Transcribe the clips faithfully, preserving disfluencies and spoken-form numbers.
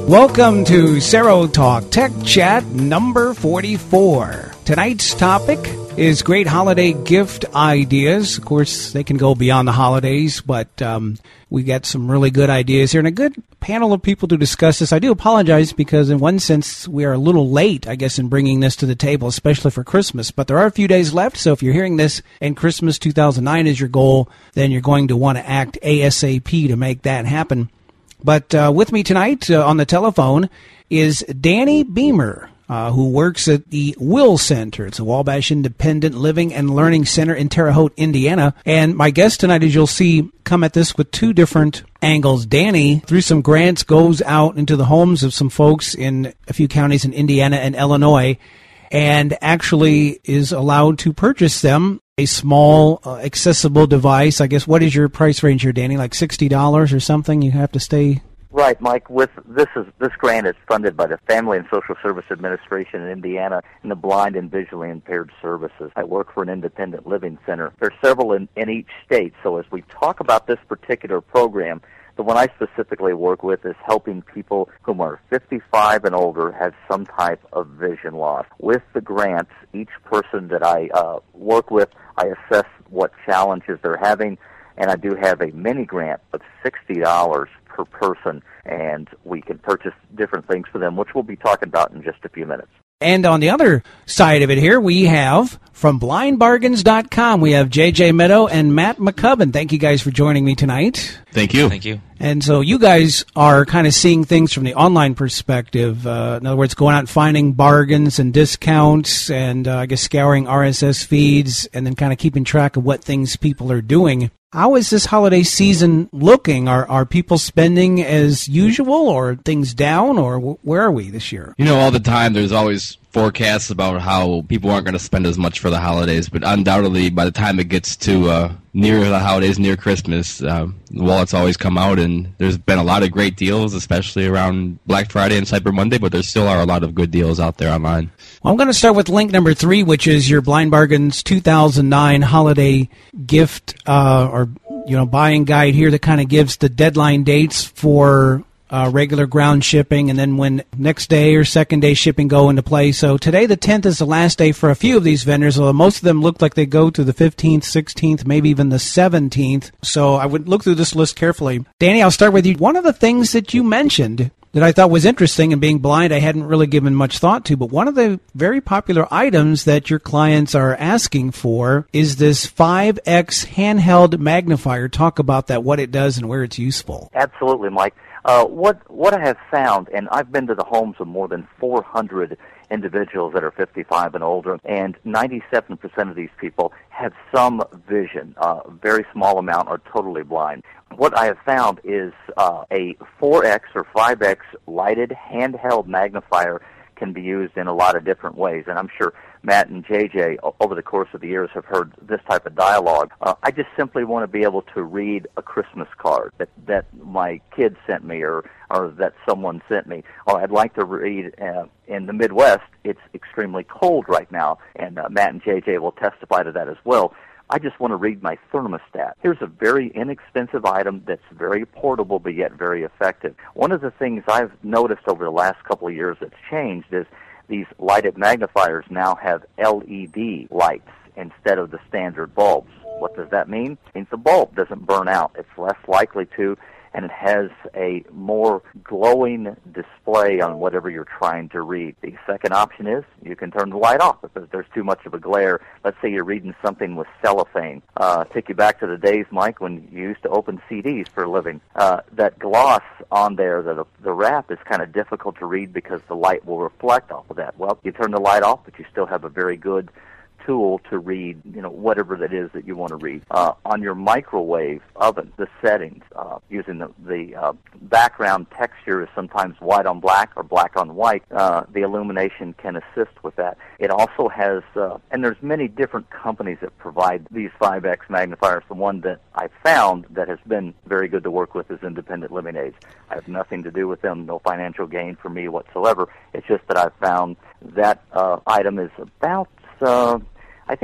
Welcome to Sero Talk Tech Chat number forty-four. Tonight's topic is great holiday gift ideas. Of course, they can go beyond the holidays, but um, we got some really good ideas here and a good panel of people to discuss this. I do apologize because in one sense we are a little late, I guess, in bringing this to the table, especially for Christmas. But there are a few days left, so if you're hearing this and Christmas two thousand nine is your goal, then you're going to want to act ASAP to make that happen. But uh, with me tonight uh, on the telephone is Danny Beamer, uh, who works at the Will Center. It's a Wabash Independent Living and Learning Center in Terre Haute, Indiana. And my guest tonight, as you'll see, come at this with two different angles. Danny, through some grants, goes out into the homes of some folks in a few counties in Indiana and Illinois and actually is allowed to purchase them a small, uh, accessible device. I guess, what is your price range here, Danny? Like sixty dollars or something? You have to stay... Right, Mike. With this is this grant is funded by the Family and Social Service Administration in Indiana and the Blind and Visually Impaired Services. I work for an independent living center. There are several in, in each state, so as we talk about this particular program, the one I specifically work with is helping people whom are fifty-five and older have some type of vision loss. With the grants, each person that I uh, work with, I assess what challenges they're having, and I do have a mini grant of sixty dollars per person, and we can purchase different things for them, which we'll be talking about in just a few minutes. And on the other side of it here, we have, from blind bargains dot com, we have J J Meadow and Matt McCubbin. Thank you guys for joining me tonight. Thank you. Thank you. And so you guys are kind of seeing things from the online perspective. Uh, in other words, going out and finding bargains and discounts and, uh, I guess, scouring R S S feeds and then kind of keeping track of what things people are doing. How is this holiday season looking? Are are people spending as usual, or are things down, or wh- where are we this year? You know, all the time there's always forecasts about how people aren't going to spend as much for the holidays, but undoubtedly by the time it gets to uh, near the holidays, near Christmas, uh, the wallets always come out, and there's been a lot of great deals, especially around Black Friday and Cyber Monday, but there still are a lot of good deals out there online. Well, I'm going to start with link number three, which is your Blind Bargains two thousand nine holiday gift uh, or you know buying guide here that kind of gives the deadline dates for uh, regular ground shipping and then when next day or second day shipping go into play. So today the tenth is the last day for a few of these vendors, although most of them look like they go to the fifteenth, sixteenth, maybe even the seventeenth. So I would look through this list carefully. Danny, I'll start with you. One of the things that you mentioned that I thought was interesting, and being blind I hadn't really given much thought to, but one of the very popular items that your clients are asking for is this five X handheld magnifier. Talk about that, what it does and where it's useful. Absolutely, Mike. Uh, what what I have found, and I've been to the homes of more than four hundred individuals that are fifty-five and older, and ninety-seven percent of these people have some vision. Uh, a very small amount are totally blind. What I have found is uh, a four X or five X lighted handheld magnifier can be used in a lot of different ways, and I'm sure Matt and J J, over the course of the years, have heard this type of dialogue. Uh, I just simply want to be able to read a Christmas card that, that my kid sent me or, or that someone sent me. Or I'd like to read, uh, in the Midwest, it's extremely cold right now, and uh, Matt and J J will testify to that as well. I just want to read my thermostat. Here's a very inexpensive item that's very portable but yet very effective. One of the things I've noticed over the last couple of years that's changed is these lighted magnifiers now have L E D lights instead of the standard bulbs. What does that mean? It means the bulb doesn't burn out. It's less likely to, and it has a more glowing display on whatever you're trying to read. The second option is you can turn the light off if there's too much of a glare. Let's say you're reading something with cellophane. Uh, take you back to the days, Mike, when you used to open C Ds for a living. Uh, that gloss on there, the, the wrap, is kind of difficult to read because the light will reflect off of that. Well, you turn the light off, but you still have a very good tool to read, you know, whatever that is that you want to read. Uh, on your microwave oven, the settings, uh, using the, the uh, background texture is sometimes white on black or black on white. Uh, the illumination can assist with that. It also has, uh, and there's many different companies that provide these five X magnifiers. The one that I found that has been very good to work with is Independent Living Aids. I have nothing to do with them, no financial gain for me whatsoever. It's just that I've found that uh, item is about Uh, I think it's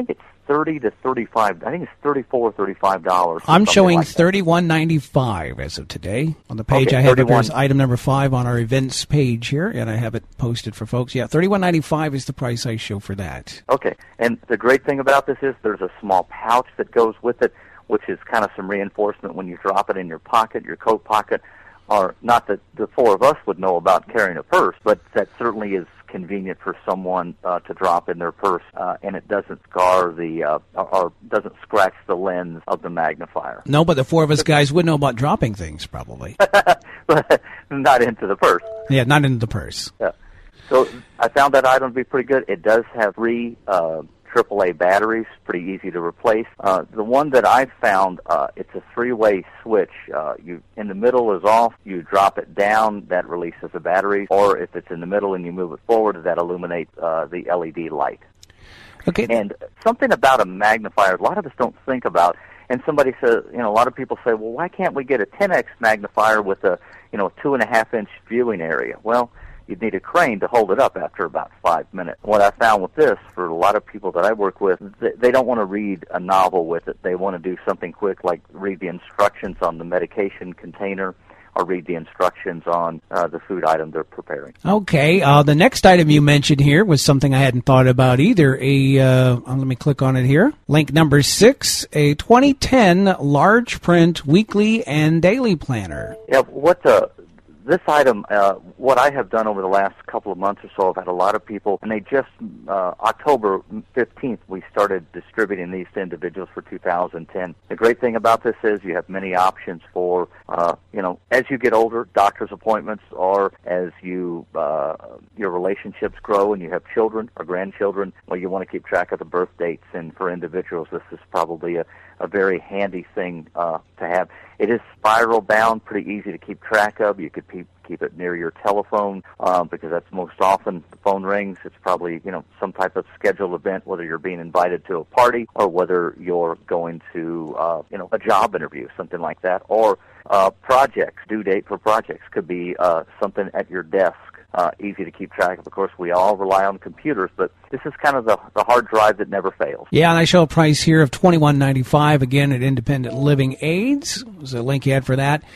thirty to thirty-five. I think it's thirty-four, thirty-five dollars. I'm showing like thirty-one ninety-five as of today on the page. Okay, I have it thirty-one as item number five on our events page here, and I have it posted for folks. Yeah, thirty-one ninety-five is the price I show for that. Okay, and the great thing about this is there's a small pouch that goes with it, which is kind of some reinforcement when you drop it in your pocket, your coat pocket, or not that the four of us would know about carrying a purse, but that certainly is convenient for someone uh, to drop in their purse, uh, and it doesn't scar the uh, or, or doesn't scratch the lens of the magnifier. No, but the four of us guys would know about dropping things, probably. But not into the purse. Yeah, not into the purse. Yeah. So I found that item to be pretty good. It does have three uh, triple A batteries, pretty easy to replace. Uh, the one that I found, uh, it's a three-way switch. Uh, you in the middle is off. You drop it down, that releases the batteries. Or if it's in the middle and you move it forward, that illuminates uh, the L E D light. Okay. And something about a magnifier, a lot of us don't think about. And somebody says, you know, a lot of people say, well, why can't we get a ten X magnifier with a, you know, two and a half inch viewing area? Well, you'd need a crane to hold it up after about five minutes. What I found with this, for a lot of people that I work with, they don't want to read a novel with it. They want to do something quick, like read the instructions on the medication container or read the instructions on uh, the food item they're preparing. Okay. Uh, the next item you mentioned here was something I hadn't thought about either. A uh, let me click on it here. Link number six, a twenty ten large print weekly and daily planner. Yeah, what the... This item, uh, what I have done over the last couple of months or so, I've had a lot of people, and they just, uh, October fifteenth, we started distributing these to individuals for two thousand ten. The great thing about this is you have many options for, uh, you know, as you get older, doctor's appointments, or as you, uh, your relationships grow and you have children or grandchildren, well, you want to keep track of the birth dates, and for individuals, this is probably a, a very handy thing uh, to have. It is spiral bound, pretty easy to keep track of. You could keep keep it near your telephone um, because that's most often the phone rings. It's probably, you know, some type of scheduled event, whether you're being invited to a party or whether you're going to, uh, you know, a job interview, something like that, or uh, projects, due date for projects could be uh, something at your desk. Uh, easy to keep track of. Of course, we all rely on computers, but this is kind of the, the hard drive that never fails. Yeah, and I show a price here of twenty-one ninety-five, again, at Independent Living Aids. There's a link you had for that.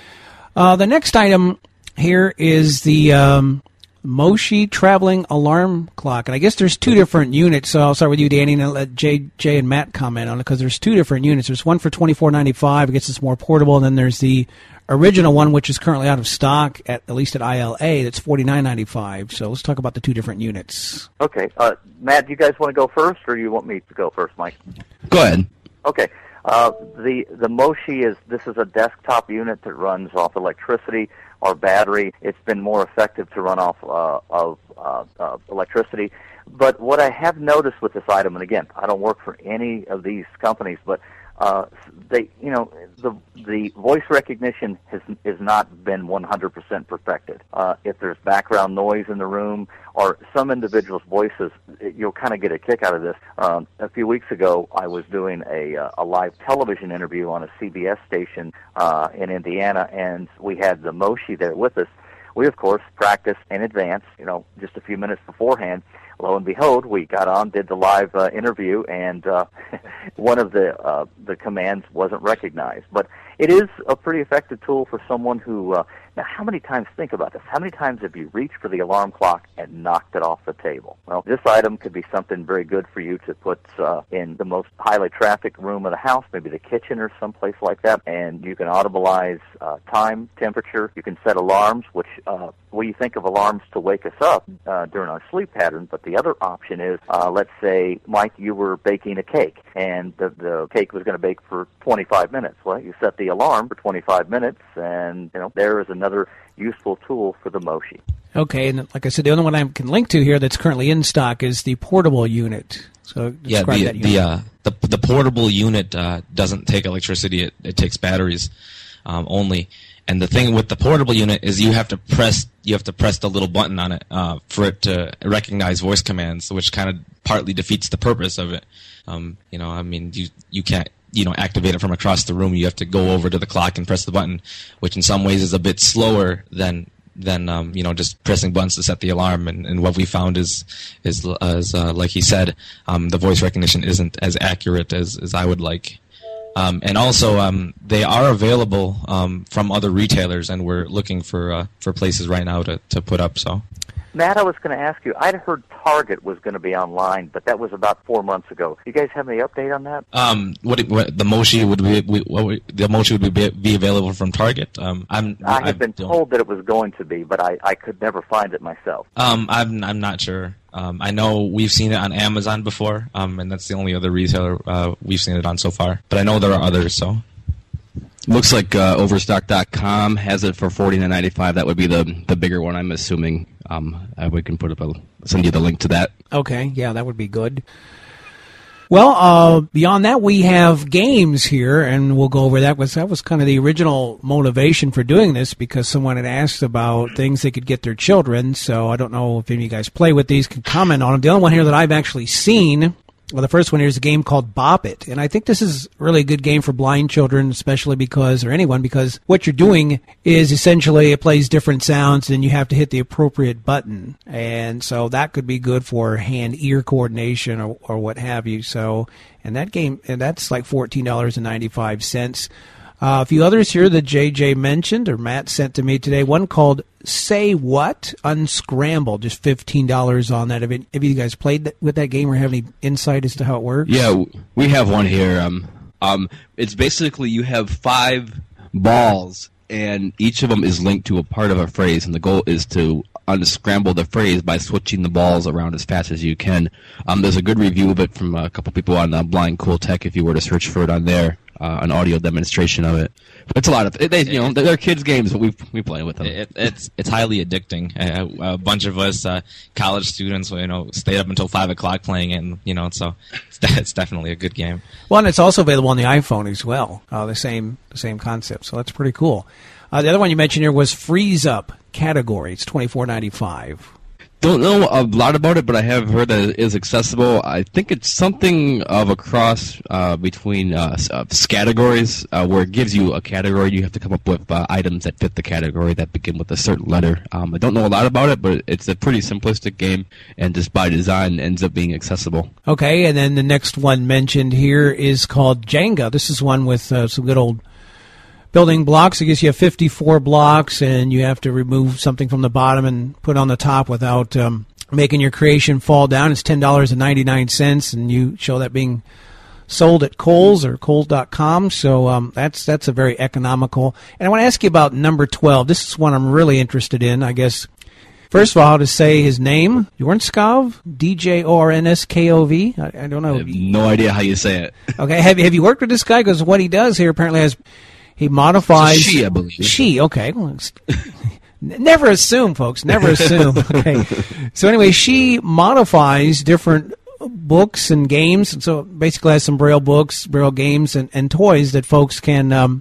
Uh, the next item here is the um, Moshi Traveling Alarm Clock. And I guess there's two different units, so I'll start with you, Danny, and I'll let Jay, Jay and Matt comment on it, because there's two different units. There's one for twenty-four ninety-five. I guess it's more portable, and then there's the original one, which is currently out of stock, at, at least at I L A, that's forty-nine ninety-five. So let's talk about the two different units. Okay. Uh, Matt, do you guys want to go first, or do you want me to go first, Mike? Go ahead. Okay. Uh, the the Moshi is, this is a desktop unit that runs off electricity or battery. It's been more effective to run off uh, of uh, uh, electricity. But what I have noticed with this item, and again, I don't work for any of these companies, but uh, they, you know, the the voice recognition has has not been one hundred percent perfected. Uh, if there's background noise in the room or some individuals' voices, you'll kind of get a kick out of this. Um, a few weeks ago, I was doing a uh, a live television interview on a C B S station uh, in Indiana, and we had the Moshi there with us. We, of course, practiced in advance, you know, just a few minutes beforehand. Lo and behold, we got on, did the live uh, interview, and uh, one of the uh, the commands wasn't recognized. But it is a pretty effective tool for someone who, uh, now how many times, think about this, how many times have you reached for the alarm clock and knocked it off the table? Well, this item could be something very good for you to put uh, in the most highly trafficked room of the house, maybe the kitchen or someplace like that, and you can audibilize uh, time, temperature. You can set alarms, which uh, we think of alarms to wake us up uh, during our sleep pattern, but the other option is, uh, let's say, Mike, you were baking a cake, and the, the cake was going to bake for twenty-five minutes. Well, you set the alarm for twenty-five minutes, and, you know, there is another useful tool for the Moshi. Okay, and like I said, the only one I can link to here that's currently in stock is the portable unit. So yeah, describe the that unit. the, uh, the the portable unit uh, doesn't take electricity; it, it takes batteries um, only. And the thing with the portable unit is you have to press you have to press the little button on it uh, for it to recognize voice commands, which kind of partly defeats the purpose of it. Um, you know, I mean, you you can't you know activate it from across the room. You have to go over to the clock and press the button, which in some ways is a bit slower than than um, you know just pressing buttons to set the alarm. And, and what we found is is, is uh, like he said, um, the voice recognition isn't as accurate as, as I would like. Um, and also, um, they are available um, from other retailers, and we're looking for uh, for places right now to, to put up. So, Matt, I was going to ask you, I'd heard Target was going to be online, but that was about four months ago. You guys have any update on that? Um, what, what the Moshi would be? We, what, the Moshi would be, be available from Target. Um, I'm. I have I been don't- told that it was going to be, but I, I could never find it myself. Um, I'm I'm not sure. Um, I know we've seen it on Amazon before, um, and that's the only other retailer uh, we've seen it on so far. But I know there are others. So Looks like uh, Overstock dot com has it for forty-nine ninety-five. That would be the the bigger one, I'm assuming. Um, uh, we can put up a send you the link to that. Okay, yeah, that would be good. Well, uh, beyond that, we have games here, and we'll go over that. Was that was kind of the original motivation for doing this, because someone had asked about things they could get their children. So I don't know if any of you guys play with these, can comment on them. The only one here that I've actually seen, well, the first one here is a game called Bop It, and I think this is really a good game for blind children, especially because, or anyone, because what you're doing is essentially it plays different sounds, and you have to hit the appropriate button, and so that could be good for hand-ear coordination or, or what have you. So, and that game, and that's like fourteen dollars and ninety-five cents. Uh, a few others here that J J mentioned, or Matt sent to me today. One called Say What? Unscrambled, just fifteen dollars on that. Have, it, have you guys played that, with that game, or have any insight as to how it works? Yeah, w- we have one here. Um, um, it's basically you have five balls, and each of them is linked to a part of a phrase, and the goal is to unscramble the phrase by switching the balls around as fast as you can. Um, there's a good review of it from a couple people on uh, Blind Cool Tech if you were to search for it on there. Uh, an audio demonstration of it. But it's a lot of they, you know, they're kids' games, but we we play with them. It, it's it's highly addicting. A, a bunch of us uh, college students, you know, stayed up until five o'clock playing it, and you know, so it's, it's definitely a good game. Well, and it's also available on the iPhone as well. Uh, the same the same concept. So that's pretty cool. Uh, the other one you mentioned here was Freeze Up category. It's twenty-four ninety-five. Don't know a lot about it, but I have heard that it is accessible. I think it's something of a cross uh, between uh, uh, categories, uh, where it gives you a category. You have to come up with uh, items that fit the category that begin with a certain letter. Um, I don't know a lot about it, but it's a pretty simplistic game, and just by design ends up being accessible. Okay, and then the next one mentioned here is called Jenga. This is one with uh, some good old building blocks. I guess you have fifty-four blocks, and you have to remove something from the bottom and put on the top without um, making your creation fall down. It's ten dollars and ninety-nine cents, and you show that being sold at Kohl's or Kohl's dot com. So um, that's that's a very economical. And I want to ask you about number twelve. This is one I'm really interested in, I guess. First of all, to say his name, Jornskov, D J O R N S K O V. I, I don't know. I have no idea how you say it. Okay, have, have you worked with this guy? Because what he does here apparently has... He modifies... It's a she, I believe. She, okay. Well, it's- never assume, folks. Never assume. Okay. So anyway, she modifies different books and games. And so basically has some Braille books, Braille games, and, and toys that folks can um,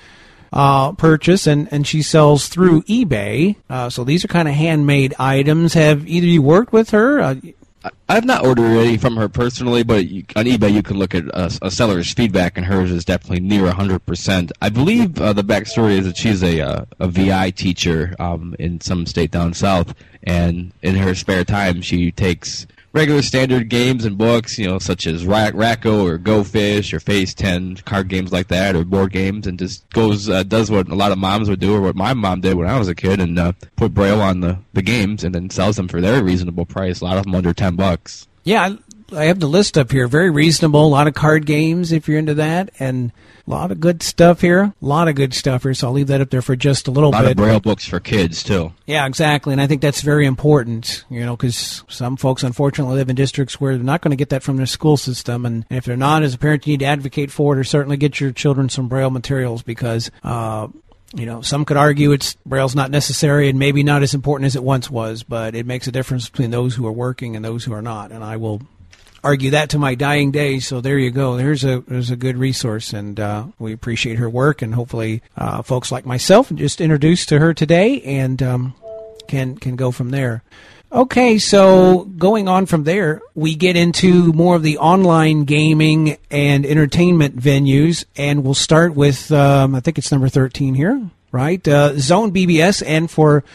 uh, purchase. And, and she sells through eBay. Uh, so these are kind of handmade items. Have either of you worked with her? Uh, I've not ordered any from her personally, but you, on eBay you can look at a, a seller's feedback, and hers is definitely near one hundred percent. I believe uh, the backstory is that she's a, uh, a V I teacher um, in some state down south, and in her spare time she takes regular standard games and books, you know, such as Rack Racco or Go Fish or Phase ten, card games like that, or board games, and just goes uh, does what a lot of moms would do, or what my mom did when I was a kid, and uh, put Braille on the, the games and then sells them for their reasonable price. A lot of them under ten bucks. Yeah, I have the list up here. Very reasonable. A lot of card games if you're into that, and a lot of good stuff here. A lot of good stuff here, so I'll leave that up there for just a little A lot bit. of Braille books for kids, too. Yeah, exactly, and I think that's very important, you know, because some folks, unfortunately, live in districts where they're not going to get that from their school system, and if they're not, as a parent, you need to advocate for it, or certainly get your children some Braille materials, because, uh, you know, some could argue it's Braille's not necessary and maybe not as important as it once was, but it makes a difference between those who are working and those who are not, and I will argue that to my dying day. So there you go. There's a there's a good resource, and uh, we appreciate her work, and hopefully uh, folks like myself just introduced to her today and um, can can go from there. Okay, so going on from there, we get into more of the online gaming and entertainment venues, and we'll start with um, I think it's number thirteen here, right? Uh, Zone B B S, and for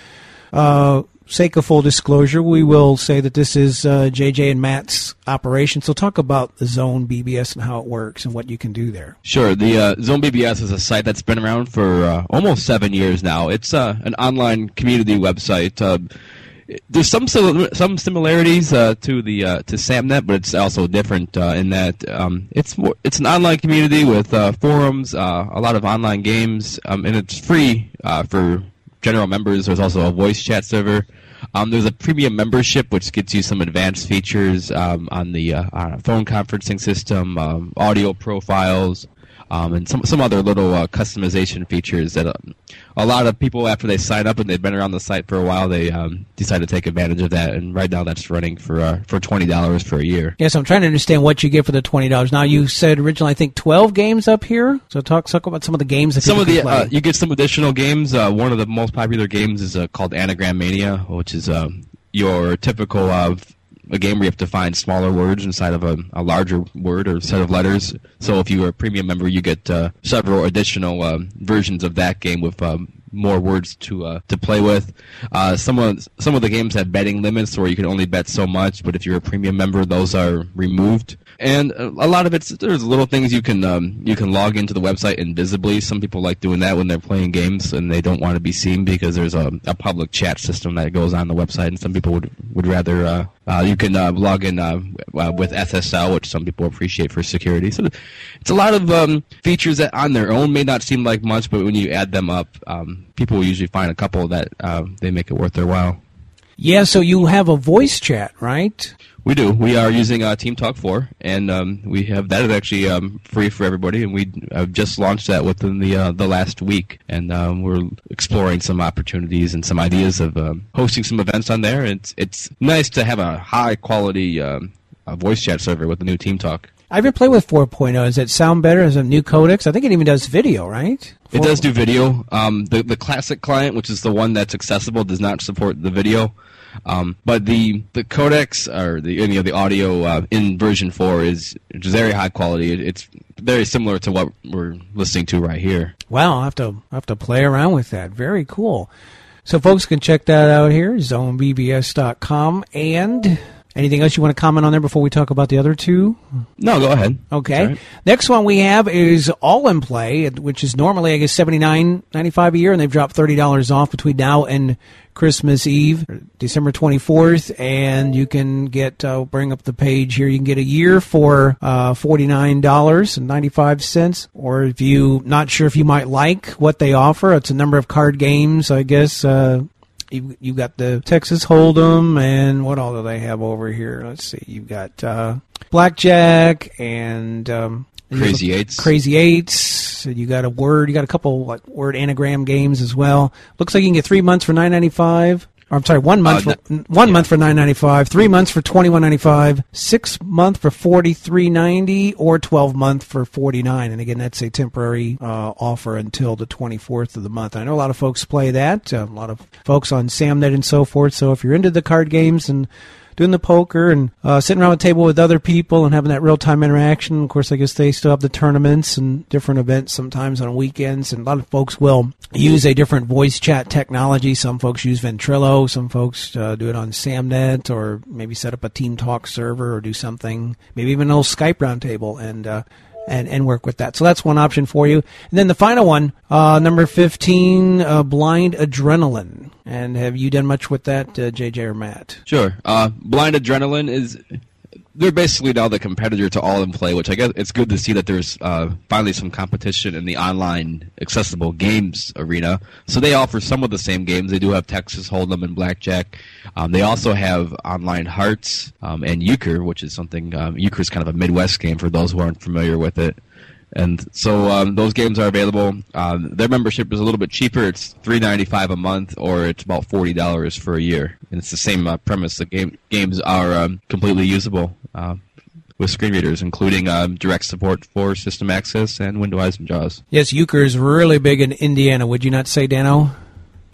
uh, sake of full disclosure, we will say that this is uh, J J and Matt's operation. So talk about the Zone B B S and how it works and what you can do there. Sure. The uh, Zone B B S is a site that's been around for uh, almost seven years now. It's uh, an online community website. Uh, there's some some similarities uh, to the uh, to SamNet, but it's also different uh, in that um, it's more, it's an online community with uh, forums, uh, a lot of online games, um, and it's free uh, for general members. There's also a voice chat server. Um, there's a premium membership, which gets you some advanced features um, on the uh, on a phone conferencing system, um, audio profiles, um, and some some other little uh, customization features that uh, a lot of people, after they sign up and they've been around the site for a while, they um, decide to take advantage of that. And right now, that's running for uh, for twenty dollars for a year. Yes, I'm trying to understand what you get for the twenty dollars. Now, you said originally, I think, twelve games up here. So talk, talk about some of the games that some people of the can play. uh, you get some additional games. Uh, one of the most popular games is uh, called Anagram Mania, which is um, your typical uh, a game where you have to find smaller words inside of a, a larger word or set of letters. So if you're a premium member, you get uh, several additional uh, versions of that game with um, more words to uh, to play with. Uh, some of some of the games have betting limits where you can only bet so much, but if you're a premium member, those are removed. And a lot of it's there's little things you can um, you can log into the website invisibly. Some people like doing that when they're playing games and they don't want to be seen because there's a, a public chat system that goes on the website, and some people would would rather uh, uh, you can uh, log in uh, uh, with S S L, which some people appreciate for security. So it's a lot of um, features that on their own may not seem like much, but when you add them up, um, people will usually find a couple that uh, they make it worth their while. Yeah, so you have a voice chat, right? We do. We are using uh, Team Talk four, and um, we have that is actually um, free for everybody, and we have just launched that within the uh, the last week, and um, we're exploring some opportunities and some ideas of um, hosting some events on there. It's it's nice to have a high quality um, a voice chat server with the new Team Talk. I've been playing with four point oh. Does it sound better as a new codecs? I think it even does video, right? It does do video. Um, the the classic client, which is the one that's accessible, does not support the video. Um, but the the codecs or the you know the audio uh, in version four is very high quality. It, it's very similar to what we're listening to right here. Wow, I'll have to I'll have to play around with that. Very cool. So folks can check that out here, zone b b s dot com. And anything else you want to comment on there before we talk about the other two? No, go ahead. Okay. Right. Next one we have is All in Play, which is normally, I guess, seventy-nine ninety-five a year, and they've dropped thirty dollars off between now and Christmas Eve, December twenty-fourth, and you can get, uh, bring up the page here, you can get a year for uh, forty-nine dollars and ninety-five cents, or if you not sure if you might like what they offer, it's a number of card games, I guess. Uh, you you got the Texas Hold'em, and what all do they have over here? Let's see, you've got uh, Blackjack and um, Crazy Eights. Crazy Eights. You got a word. You got a couple like word anagram games as well. Looks like you can get three months for nine ninety five. Or I'm sorry, one month uh, for one yeah. month for nine ninety five. Three months for twenty one ninety five. Six month for forty three ninety, or twelve month for forty nine. And again, that's a temporary uh, offer until the twenty fourth of the month. I know a lot of folks play that. Uh, a lot of folks on SamNet and so forth. So if you're into the card games and doing the poker and uh, sitting around a table with other people and having that real-time interaction. Of course, I guess they still have the tournaments and different events sometimes on weekends, and a lot of folks will use a different voice chat technology. Some folks use Ventrilo. Some folks uh, do it on SamNet, or maybe set up a Team Talk server or do something, maybe even an old Skype roundtable, and uh, And, and work with that. So that's one option for you. And then the final one, uh, number fifteen, uh, Blind Adrenaline. And have you done much with that, uh, J J or Matt? Sure. Uh, Blind Adrenaline is... They're basically now the competitor to All in Play, which I guess it's good to see that there's uh, finally some competition in the online accessible games arena. So they offer some of the same games. They do have Texas Hold'em and Blackjack. Um, they also have Online Hearts um, and Euchre, which is something... Um, Euchre is kind of a Midwest game for those who aren't familiar with it. And so um, those games are available. Um, their membership is a little bit cheaper. It's three ninety-five a month, or it's about forty dollars for a year. And it's the same uh, premise. The game games are um, completely usable uh, with screen readers, including um, direct support for system access and Windows and JAWS. Yes, Euchre is really big in Indiana. Would you not say, Dano?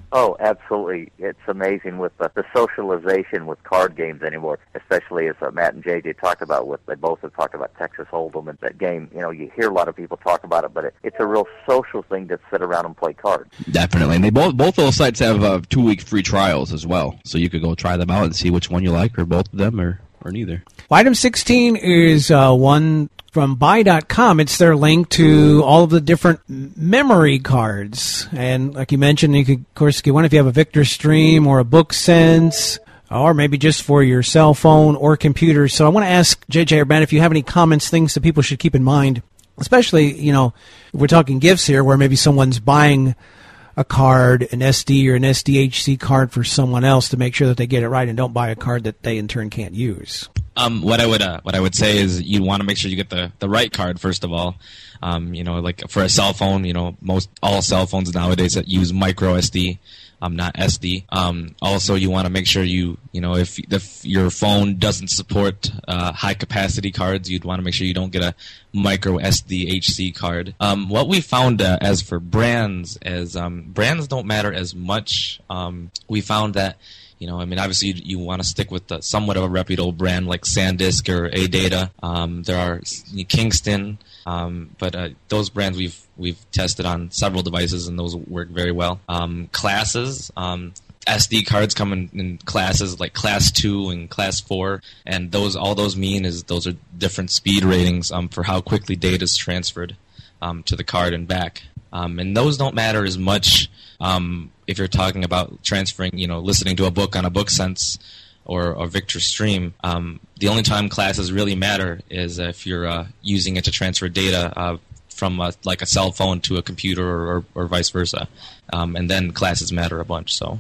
Oh, absolutely. It's amazing with the, the socialization with card games anymore, especially as uh, Matt and J J talked about. With They both have talked about Texas Hold'em and that game. You know, you hear a lot of people talk about it, but it, it's a real social thing to sit around and play cards. Definitely. And they both both those sites have uh, two-week free trials as well, so you could go try them out and see which one you like, or both of them, or, or neither. Well, item sixteen is uh, one from buy dot com. It's their link to all of the different memory cards. And like you mentioned, you could, of course, get one if you have a Victor Stream or a BookSense, or maybe just for your cell phone or computer. So I want to ask J J or Ben if you have any comments, things that people should keep in mind, especially, you know, if we're talking gifts here where maybe someone's buying a card, an S D or an S D H C card for someone else, to make sure that they get it right and don't buy a card that they in turn can't use. Um, what I would uh, what I would say is you want to make sure you get the, the right card first of all. Um, you know, like for a cell phone, you know, most all cell phones nowadays that use micro S D, um, not S D. Um, also, you want to make sure you you know if if your phone doesn't support uh, high capacity cards, you'd want to make sure you don't get a micro S D H C card. Um, what we found uh, as for brands, as um, brands don't matter as much. Um, we found that. You know, I mean, obviously you, you want to stick with the, somewhat of a reputable brand like SanDisk or AData. Um, there are Kingston, um, but uh, those brands we've we've tested on several devices and those work very well. Um, classes, um, S D cards come in, in classes like Class Two and Class Four, and those all those mean is those are different speed ratings um, for how quickly data is transferred um, to the card and back. Um, and those don't matter as much um, if you're talking about transferring, you know, listening to a book on a BookSense or a Victor Stream. Um, the only time classes really matter is if you're uh, using it to transfer data uh, from a, like a cell phone to a computer or, or, or vice versa. Um, and then classes matter a bunch. So.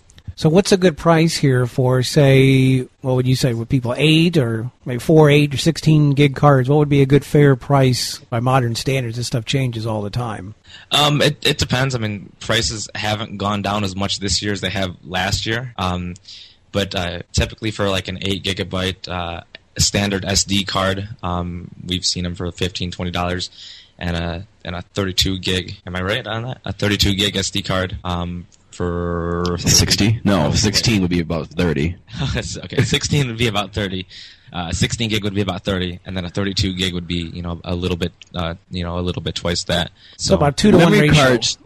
So what's a good price here for, say, what would you say, with people, eight or maybe four, eight, or sixteen gig cards? What would be a good fair price by modern standards? This stuff changes all the time. Um, it, it depends. I mean, prices haven't gone down as much this year as they have last year. Um, but uh, typically for like an eight gigabyte uh, standard S D card, um, we've seen them for fifteen dollars, twenty dollars. And a, and a thirty-two gig, am I right on that? A thirty-two gig S D card. Um, For sixty? No, sixteen would be about thirty. Okay, sixteen would be about thirty. Uh, sixteen gig would be about thirty, and then a thirty-two gig would be, you know, a little bit, uh, you know, a little bit twice that. So, so about two to one ratio. Cards,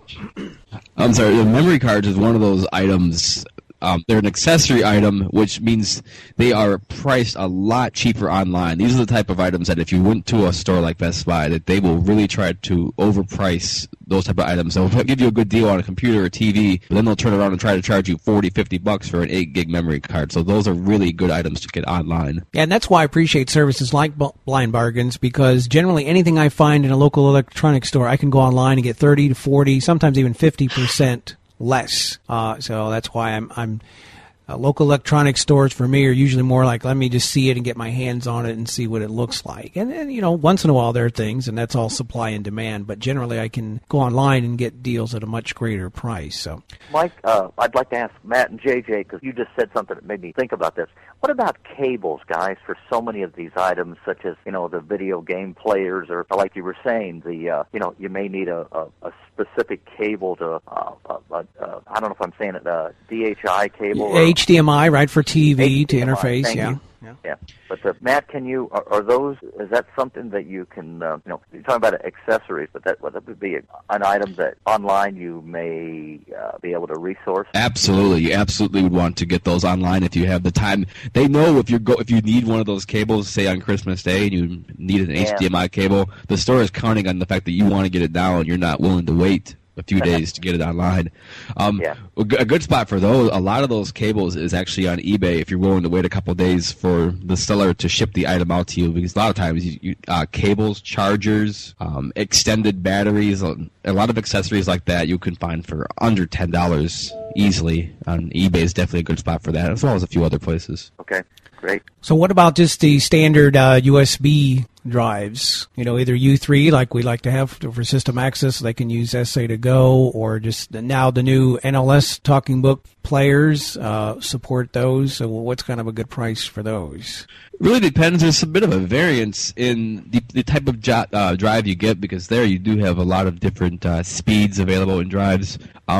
I'm sorry, the memory cards is one of those items. Um, they're an accessory item, which means they are priced a lot cheaper online. These are the type of items that if you went to a store like Best Buy, that they will really try to overprice those type of items. They'll give you a good deal on a computer or T V, but then they'll turn around and try to charge you forty, fifty bucks for an eight gig memory card. So those are really good items to get online. Yeah, and that's why I appreciate services like Blind Bargains, because generally anything I find in a local electronics store, I can go online and get thirty to forty, sometimes even fifty percent less. Uh, so that's why I'm, I'm uh, local electronics stores for me are usually more like, let me just see it and get my hands on it and see what it looks like. And, and you know, once in a while there are things, and that's all supply and demand. But generally, I can go online and get deals at a much greater price. So, Mike, uh, I'd like to ask Matt and J J, because you just said something that made me think about this. What about cables, guys, for so many of these items, such as, you know, the video game players, or like you were saying, the, uh, you know, you may need a, a, a specific cable to, uh, uh, uh, I don't know if I'm saying it, uh, D H I cable. Or, H D M I, right, for T V H D M I, to interface, thank yeah. You. Yeah. Yeah, but uh, Matt, can you are, are those? Is that something that you can? Uh, you know, you're talking about accessories, but that, that would be an item that online you may uh, be able to resource. Absolutely, you absolutely would want to get those online if you have the time. They know if you go if you need one of those cables, say on Christmas Day, and you need an yeah. H D M I cable. The store is counting on the fact that you want to get it now, and you're not willing to wait a few days to get it online. Um, yeah. A good spot for those, a lot of those cables is actually on eBay if you're willing to wait a couple days for the seller to ship the item out to you, because a lot of times you, you, uh, cables, chargers, um, extended batteries, a lot of accessories like that you can find for under ten dollars easily. On eBay is definitely a good spot for that, as well as a few other places. Okay, great. So what about just the standard uh, U S B drives? You know, either U three, like we like to have for system access, they can use S A to go, or just now the new N L S talking book players uh, support those. So what's kind of a good price for those? It really depends. There's a bit of a variance in the, the type of jo- uh, drive you get, because there you do have a lot of different uh, speeds available in drives. Um,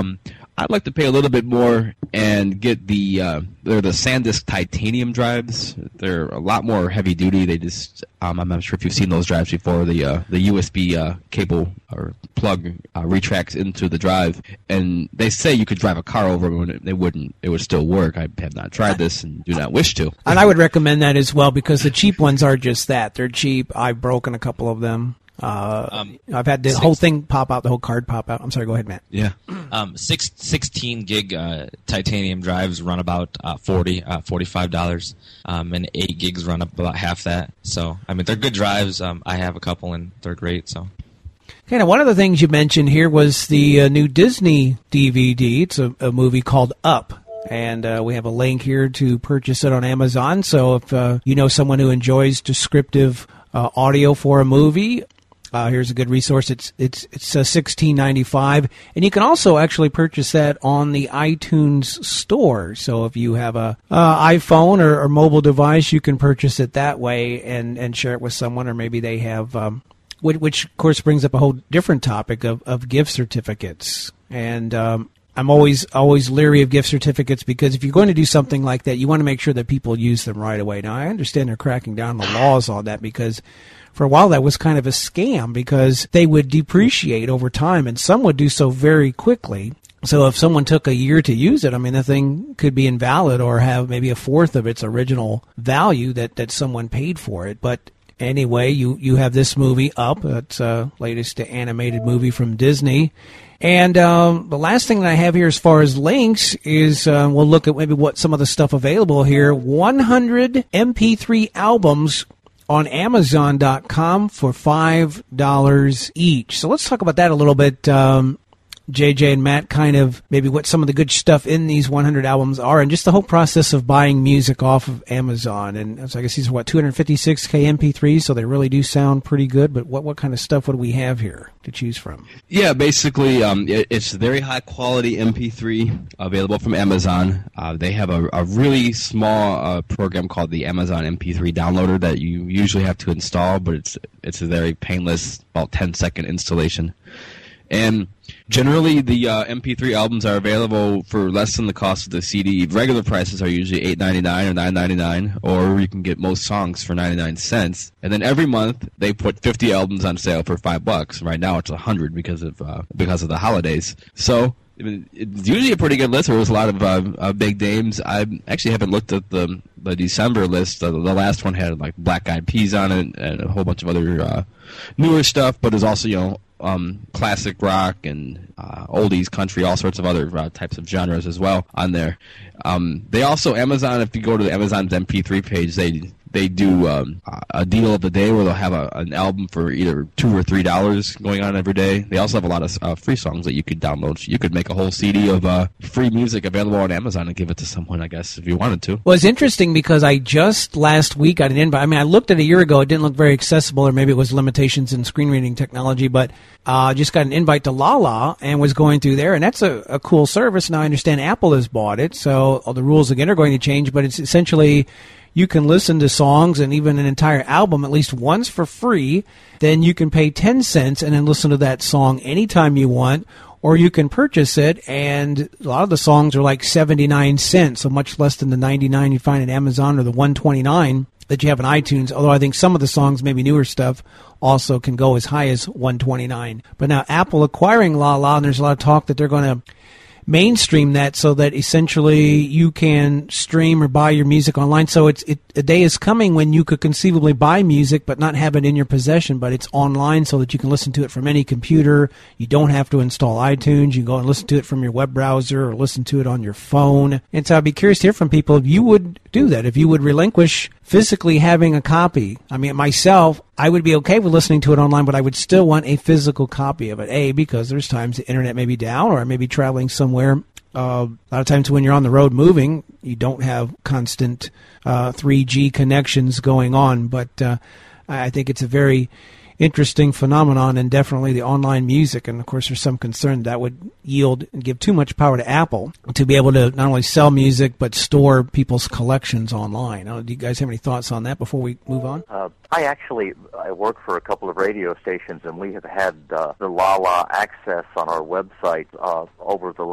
I'd like to pay a little bit more and get the uh, they're the SanDisk titanium drives. They're a lot more heavy duty. They just um, I'm not sure if you've seen those drives before. The uh, the U S B uh, cable or plug uh, retracts into the drive, and they say you could drive a car over them. They wouldn't. It would still work. I have not tried this and do not wish to. And I would recommend that as well because the cheap ones are just that. They're cheap. I've broken a couple of them. Uh, um, I've had the six, whole thing pop out, the whole card pop out. I'm sorry, go ahead, Matt. Yeah. Um, six, sixteen gig uh, titanium drives run about uh, forty, uh, forty-five dollars, um, and eight gigs run up about half that. So, I mean, they're good drives. Um, I have a couple, and they're great. So. Okay, now one of the things you mentioned here was the uh, new Disney D V D. It's a, a movie called Up. And uh, we have a link here to purchase it on Amazon. So if uh, you know someone who enjoys descriptive uh, audio for a movie, Uh, here's a good resource. It's it's it's uh, sixteen ninety-five, and you can also actually purchase that on the iTunes store. So if you have a uh, iPhone or, or mobile device, you can purchase it that way and, and share it with someone, or maybe they have, um, which, which of course brings up a whole different topic of, of gift certificates. And um, I'm always always leery of gift certificates because if you're going to do something like that, you want to make sure that people use them right away. Now I understand they're cracking down the laws on that because for a while, that was kind of a scam because they would depreciate over time, and some would do so very quickly. So if someone took a year to use it, I mean, the thing could be invalid or have maybe a fourth of its original value that, that someone paid for it. But anyway, you, you have this movie Up. It's the latest animated movie from Disney. And um, the last thing that I have here as far as links is uh, we'll look at maybe what some of the stuff available here. one hundred M P three albums on Amazon dot com for five dollars each. So let's talk about that a little bit, um, J J and Matt, kind of maybe what some of the good stuff in these one hundred albums are and just the whole process of buying music off of Amazon. And so I guess these are, what, two hundred fifty-six K M P threes, so they really do sound pretty good. But what, what kind of stuff would we have here to choose from? Yeah, basically, um, it, it's very high-quality M P three available from Amazon. Uh, they have a, a really small uh, program called the Amazon M P three Downloader that you usually have to install, but it's it's a very painless, about ten-second installation. And generally, the uh, M P three albums are available for less than the cost of the C D. Regular prices are usually eight ninety-nine or nine ninety-nine, or you can get most songs for ninety-nine cents. And then every month, they put fifty albums on sale for five bucks. Right now, it's one hundred because of uh, because of the holidays. So it's usually a pretty good list. There was a lot of uh, uh, big names. I actually haven't looked at the the December list. Uh, the last one had like Black Eyed Peas on it and a whole bunch of other uh, newer stuff. But there's also, you know, um, classic rock and uh, oldies, country, all sorts of other uh, types of genres as well on there. Um, they also, Amazon, if you go to the Amazon's M P three page, they they do um, a deal of the day where they'll have a, an album for either two or three dollars going on every day. They also have a lot of uh, free songs that you could download. You could make a whole C D of uh, free music available on Amazon and give it to someone, I guess, if you wanted to. Well, it's interesting because I just last week got an invite. I mean, I looked at it a year ago. It didn't look very accessible, or maybe it was limitations in screen reading technology, but I uh, just got an invite to Lala and was going through there, and that's a, a cool service. Now I understand Apple has bought it, so all the rules again are going to change, but it's essentially you can listen to songs and even an entire album at least once for free. Then you can pay ten cents and then listen to that song anytime you want, or you can purchase it, and a lot of the songs are like seventy-nine cents, so much less than the ninety-nine you find at Amazon or the one twenty-nine that you have in iTunes, although I think some of the songs, maybe newer stuff, also can go as high as one twenty-nine. But now Apple acquiring Lala, and there's a lot of talk that they're going to mainstream that so that essentially you can stream or buy your music online. So it's it, a day is coming when you could conceivably buy music but not have it in your possession, but it's online so that you can listen to it from any computer. You don't have to install iTunes. You can go and listen to it from your web browser or listen to it on your phone. And so I'd be curious to hear from people if you would do that, if you would relinquish physically having a copy. I mean, myself, I would be okay with listening to it online, but I would still want a physical copy of it. A, because there's times the internet may be down, or I may be traveling somewhere. Uh, a lot of times when you're on the road moving, you don't have constant uh, three G connections going on. But uh, I think it's a very interesting phenomenon, and definitely the online music. And of course, there's some concern that would yield and give too much power to Apple to be able to not only sell music but store people's collections online. Uh, do you guys have any thoughts on that before we move on? Uh, I actually I work for a couple of radio stations, and we have had uh, the Lala access on our website uh, over the last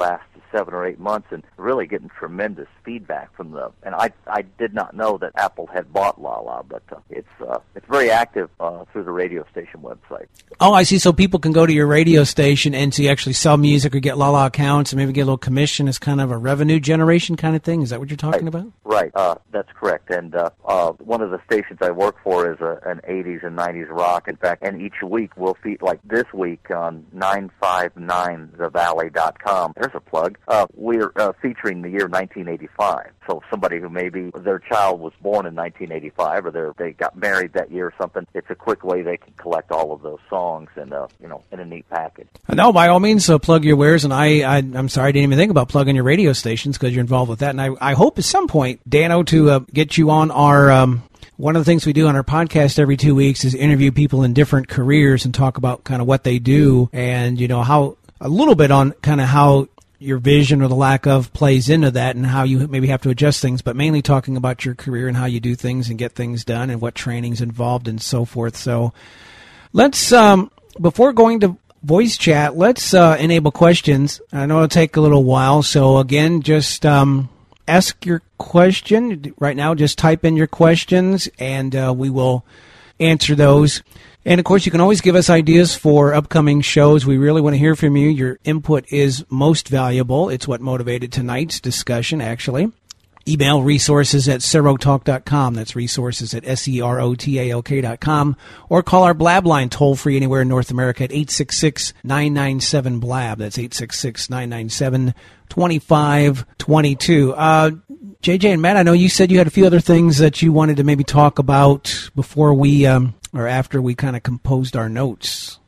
seven or eight months and really getting tremendous feedback from the. And I I did not know that Apple had bought Lala, but uh, it's uh, it's very active uh, through the radio station website. Oh, I see. So people can go to your radio station and so you actually sell music or get Lala accounts and maybe get a little commission as kind of a revenue generation kind of thing. Is that what you're talking right. about? Right. Uh, that's correct. And uh, uh, one of the stations I work for is a, an eighties and nineties rock. In fact, and each week we'll feed, like this week on nine five nine the valley dot com. There's a plug. Uh, we're uh, featuring the year nineteen eighty-five. So somebody who maybe their child was born in nineteen eighty-five or they got married that year or something, it's a quick way they can collect all of those songs and uh, you know, in a neat package. No, by all means, uh, plug your wares. And I, I, I'm sorry, I didn't even think about plugging your radio stations because you're involved with that. And I, I hope at some point, Dano, to uh, get you on our. Um, One of the things we do on our podcast every two weeks is interview people in different careers and talk about kind of what they do and, you know, how a little bit on kind of how your vision or the lack of plays into that and how you maybe have to adjust things, but mainly talking about your career and how you do things and get things done and what training's involved and so forth. So let's, um, before going to voice chat, let's uh, enable questions. I know it'll take a little while. So again, just um, ask your question right now. Just type in your questions and uh, we will answer those. And, of course, you can always give us ideas for upcoming shows. We really want to hear from you. Your input is most valuable. It's what motivated tonight's discussion, actually. Email resources at serotalk dot com. That's resources at S E R O T A L K dot com. Or call our Blab line toll-free anywhere in North America at eight six six, nine nine seven, B L A B. That's eight six six, nine nine seven, two five two two. Uh, J J and Matt, I know you said you had a few other things that you wanted to maybe talk about before we, um, or after we kind of composed our notes.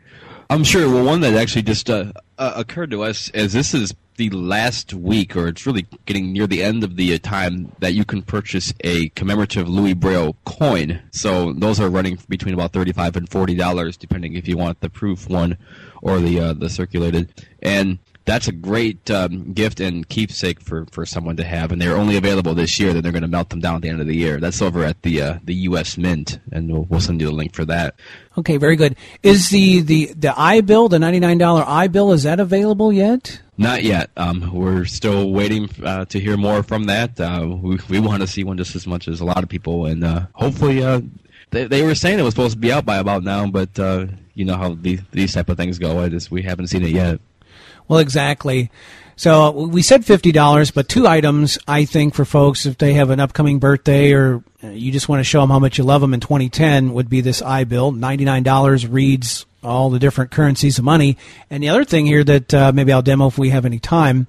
I'm sure. Well, one that actually just uh, uh, occurred to us as this is the last week, or it's really getting near the end of the uh, time that you can purchase a commemorative Louis Braille coin. So those are running between about thirty-five and forty dollars, depending if you want the proof one or the uh, the circulated. And that's a great um, gift and keepsake for, for someone to have, and they're only available this year. Then they're going to melt them down at the end of the year. That's over at the uh, the U S Mint, and we'll, we'll send you the link for that. Okay, very good. Is the the the iBill, the ninety-nine dollar iBill, is that available yet? Not yet. Um, we're still waiting uh, to hear more from that. Uh, we we want to see one just as much as a lot of people, and uh, hopefully, uh, they they were saying it was supposed to be out by about now, but uh, you know how these these type of things go. I just we haven't seen it yet. Well, exactly. So we said fifty dollars, but two items, I think, for folks, if they have an upcoming birthday or you just want to show them how much you love them in twenty ten, would be this iBill. ninety-nine dollars reads all the different currencies of money. And the other thing here that uh, maybe I'll demo if we have any time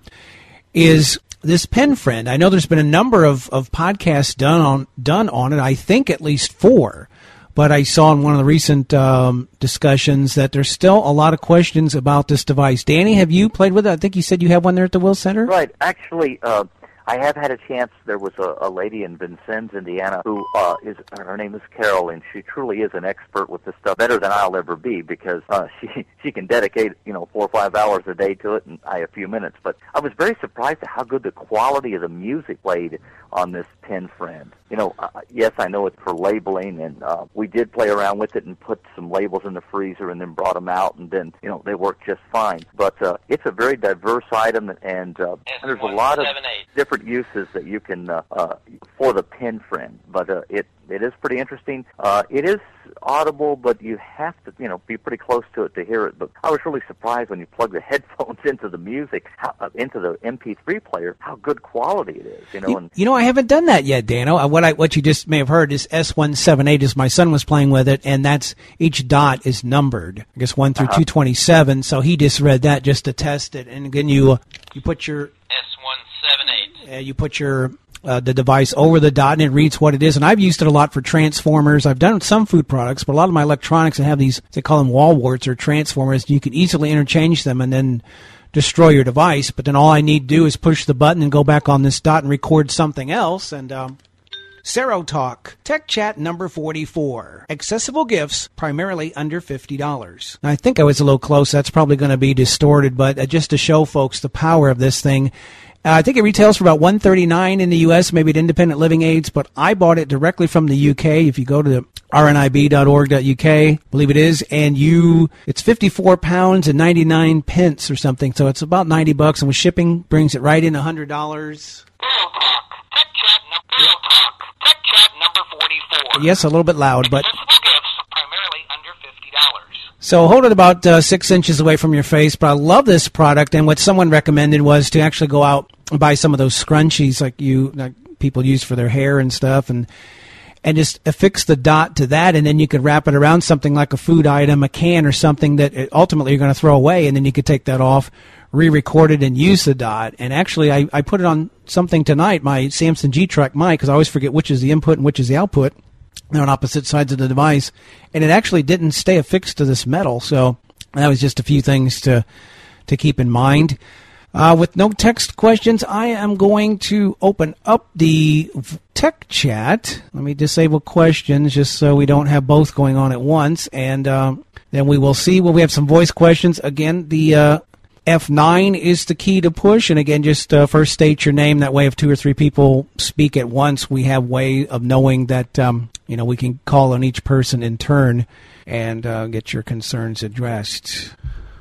is this Pen Friend. I know there's been a number of, of podcasts done on done on it, I think at least four. But I saw in one of the recent um, discussions that there's still a lot of questions about this device. Danny, have you played with it? I think you said you have one there at the Will Center? Right. Actually, uh, I have had a chance. There was a, a lady in Vincennes, Indiana, who uh, is, her name is Carol, and she truly is an expert with this stuff, better than I'll ever be, because uh, she she can dedicate, you know, four or five hours a day to it, and I a few minutes. But I was very surprised at how good the quality of the music played on this Pen Friend. You know, uh, yes, I know it's for labeling, and uh, we did play around with it and put some labels in the freezer and then brought them out, and then, you know, they work just fine. But uh, it's a very diverse item, and uh, there's a lot of different uses that you can, uh, uh, for the Pen Friend. But uh, it it is pretty interesting. Uh, it is audible, but you have to, you know, be pretty close to it to hear it. But I was really surprised when you plug the headphones into the music, how, uh, into the M P three player, how good quality it is. You know, you, and you know, I haven't done that yet, Dano. What I what you just may have heard is S one seventy-eight. Is my son was playing with it, and that's each dot is numbered. I guess one through uh-huh. two twenty-seven. So he just read that just to test it, and again, you you put your S one seventy-eight. Uh, you put your Uh, the device over the dot, and it reads what it is. And I've used it a lot for transformers. I've done some food products, but a lot of my electronics that have these, they call them wall warts or transformers. You can easily interchange them and then destroy your device. But then all I need to do is push the button and go back on this dot and record something else. And um, Serotalk, Tech Chat number forty-four. Accessible gifts, primarily under fifty dollars. Now, I think I was a little close. That's probably going to be distorted, but uh, just to show folks the power of this thing. Uh, I think it retails for about one hundred thirty-nine dollars in the U S, maybe at Independent Living Aids, but I bought it directly from the U K. If you go to r n i b dot org dot u k, I believe it is, and you, it's fifty-four pounds and ninety-nine pence or something, so it's about ninety bucks, and with shipping, brings it right in one hundred dollars. Tech Chat number, Tech Chat number forty-four. Yes, a little bit loud, but... Accessible gifts, primarily under fifty dollars. So hold it about uh, six inches away from your face, but I love this product, and what someone recommended was to actually go out and buy some of those scrunchies like you like people use for their hair and stuff, and and just affix the dot to that, and then you could wrap it around something like a food item, a can or something that it, ultimately you're going to throw away, and then you could take that off, re-record it, and use the dot. And actually, I, I put it on something tonight, my Samson G-Track mic, because I always forget which is the input and which is the output. They're on opposite sides of the device, and it actually didn't stay affixed to this metal, so that was just a few things to to keep in mind. Uh, with no text questions, I am going to open up the Tech Chat. Let me disable questions just so we don't have both going on at once, and uh, then we will see when we have some voice questions. Again, the uh, F nine is the key to push, and again, just uh, first state your name. That way, if two or three people speak at once, we have way of knowing that um, you know we can call on each person in turn and uh, get your concerns addressed.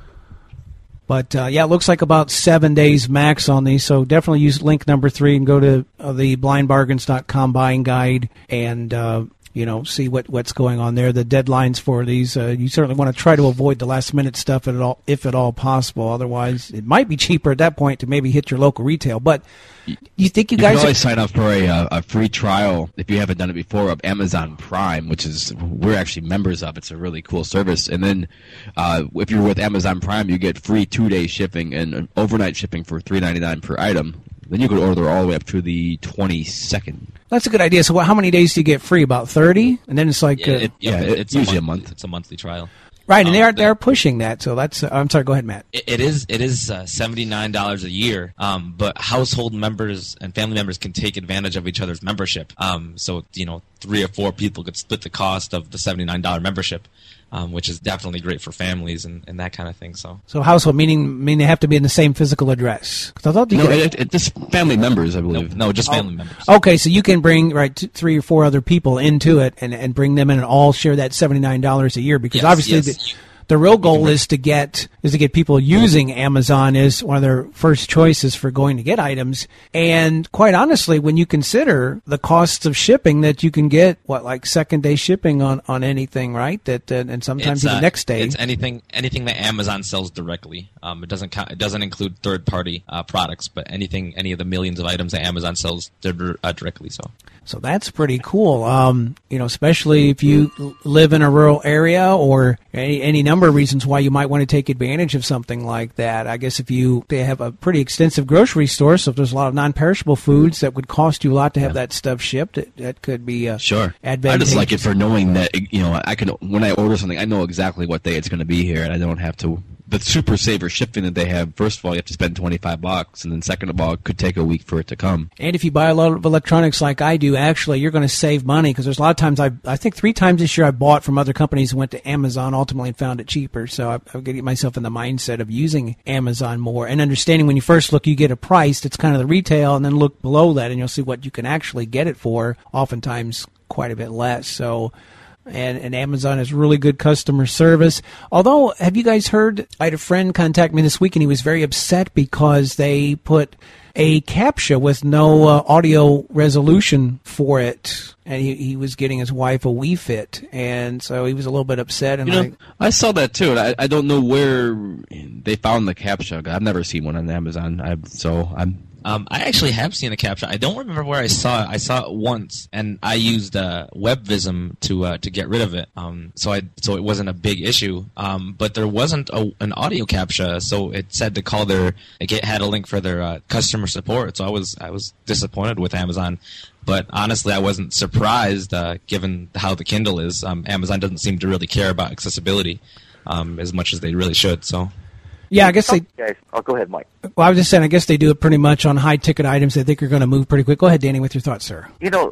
But, uh, yeah, it looks like about seven days max on these, so definitely use link number three and go to uh, the blind bargains dot com buying guide and, uh, you know, see what, what's going on there. The deadlines for these, uh, you certainly want to try to avoid the last-minute stuff at all, if at all possible. Otherwise, it might be cheaper at that point to maybe hit your local retail. But you think you, you guys... You can always sign up for a, uh, a free trial, if you haven't done it before, of Amazon Prime, which is we're actually members of. It's a really cool service. And then uh, if you're with Amazon Prime, you get free two-day shipping and overnight shipping for three ninety-nine per item. Then you could order all the way up to the twenty-second. That's a good idea. So what, how many days do you get free? About thirty? And then it's like... Yeah, uh, it, yeah, it, it, it's usually a month, a month. It's a monthly trial. Right, and they are Um, they're pushing that. So that's... Uh, I'm sorry, go ahead, Matt. It, it is it is uh, seventy-nine dollars a year, um, but household members and family members can take advantage of each other's membership. Um, so, you know, three or four people could split the cost of the seventy-nine dollars membership, um, which is definitely great for families and, and that kind of thing. So, So household, meaning meaning they have to be in the same physical address? 'Cause I thought you No, could- it, it, just family members, I no, believe. no just family members. Okay, so you can bring right t- three or four other people into it and, and bring them in and all share that seventy-nine dollars a year, because Yes, obviously yes. the, the real goal is to get is to get people using Amazon as one of their first choices for going to get items. And quite honestly, when you consider the costs of shipping, that you can get what like second day shipping on, on anything, right? That uh, and sometimes It's, even uh, next day. It's anything anything that Amazon sells directly. Um, it doesn't count, it doesn't include third party uh, products, but anything any of the millions of items that Amazon sells dir- uh, directly. So. So that's pretty cool. Um, you know, especially if you l- live in a rural area or any, any number of reasons why you might want to take advantage of something like that. I guess if you they have a pretty extensive grocery store, so if there's a lot of non-perishable foods that would cost you a lot to have that stuff shipped, it, that could be uh, Sure. I advantageous. just like it for knowing that, you know, I can, when I order something, I know exactly what day it's going to be here, and I don't have to. The Super Saver shipping that they have, first of all, you have to spend twenty-five bucks, and then second of all, it could take a week for it to come. And if you buy a lot of electronics like I do, actually, you're going to save money, because there's a lot of times, I I think three times this year I bought from other companies and went to Amazon, ultimately found it cheaper. So I'm going to get myself in the mindset of using Amazon more and understanding when you first look, you get a price, it's kind of the retail, and then look below that and you'll see what you can actually get it for, oftentimes quite a bit less. So... And, and Amazon has really good customer service. Although, have you guys heard, I had a friend contact me this week, and he was very upset because they put a CAPTCHA with no uh, audio resolution for it. And he, he was getting his wife a Wii Fit. And so he was a little bit upset. And You know, I, I saw that too, and I, I don't know where they found the CAPTCHA. I've never seen one on Amazon, I, so I'm... Um, I actually have seen a CAPTCHA. I don't remember where I saw it. I saw it once, and I used uh, WebVism to uh, to get rid of it. Um, so I so it wasn't a big issue. Um, but there wasn't a, an audio CAPTCHA, so it said to call their. It had a link for their uh, customer support. So I was I was disappointed with Amazon. But honestly, I wasn't surprised, uh, given how the Kindle is. Um, Amazon doesn't seem to really care about accessibility um, as much as they really should. So. Yeah, I guess they... Guys, oh, go ahead, Mike. Well, I was just saying, I guess they do it pretty much on high-ticket items. They think are going to move pretty quick. Go ahead, Danny, with your thoughts, sir. You know,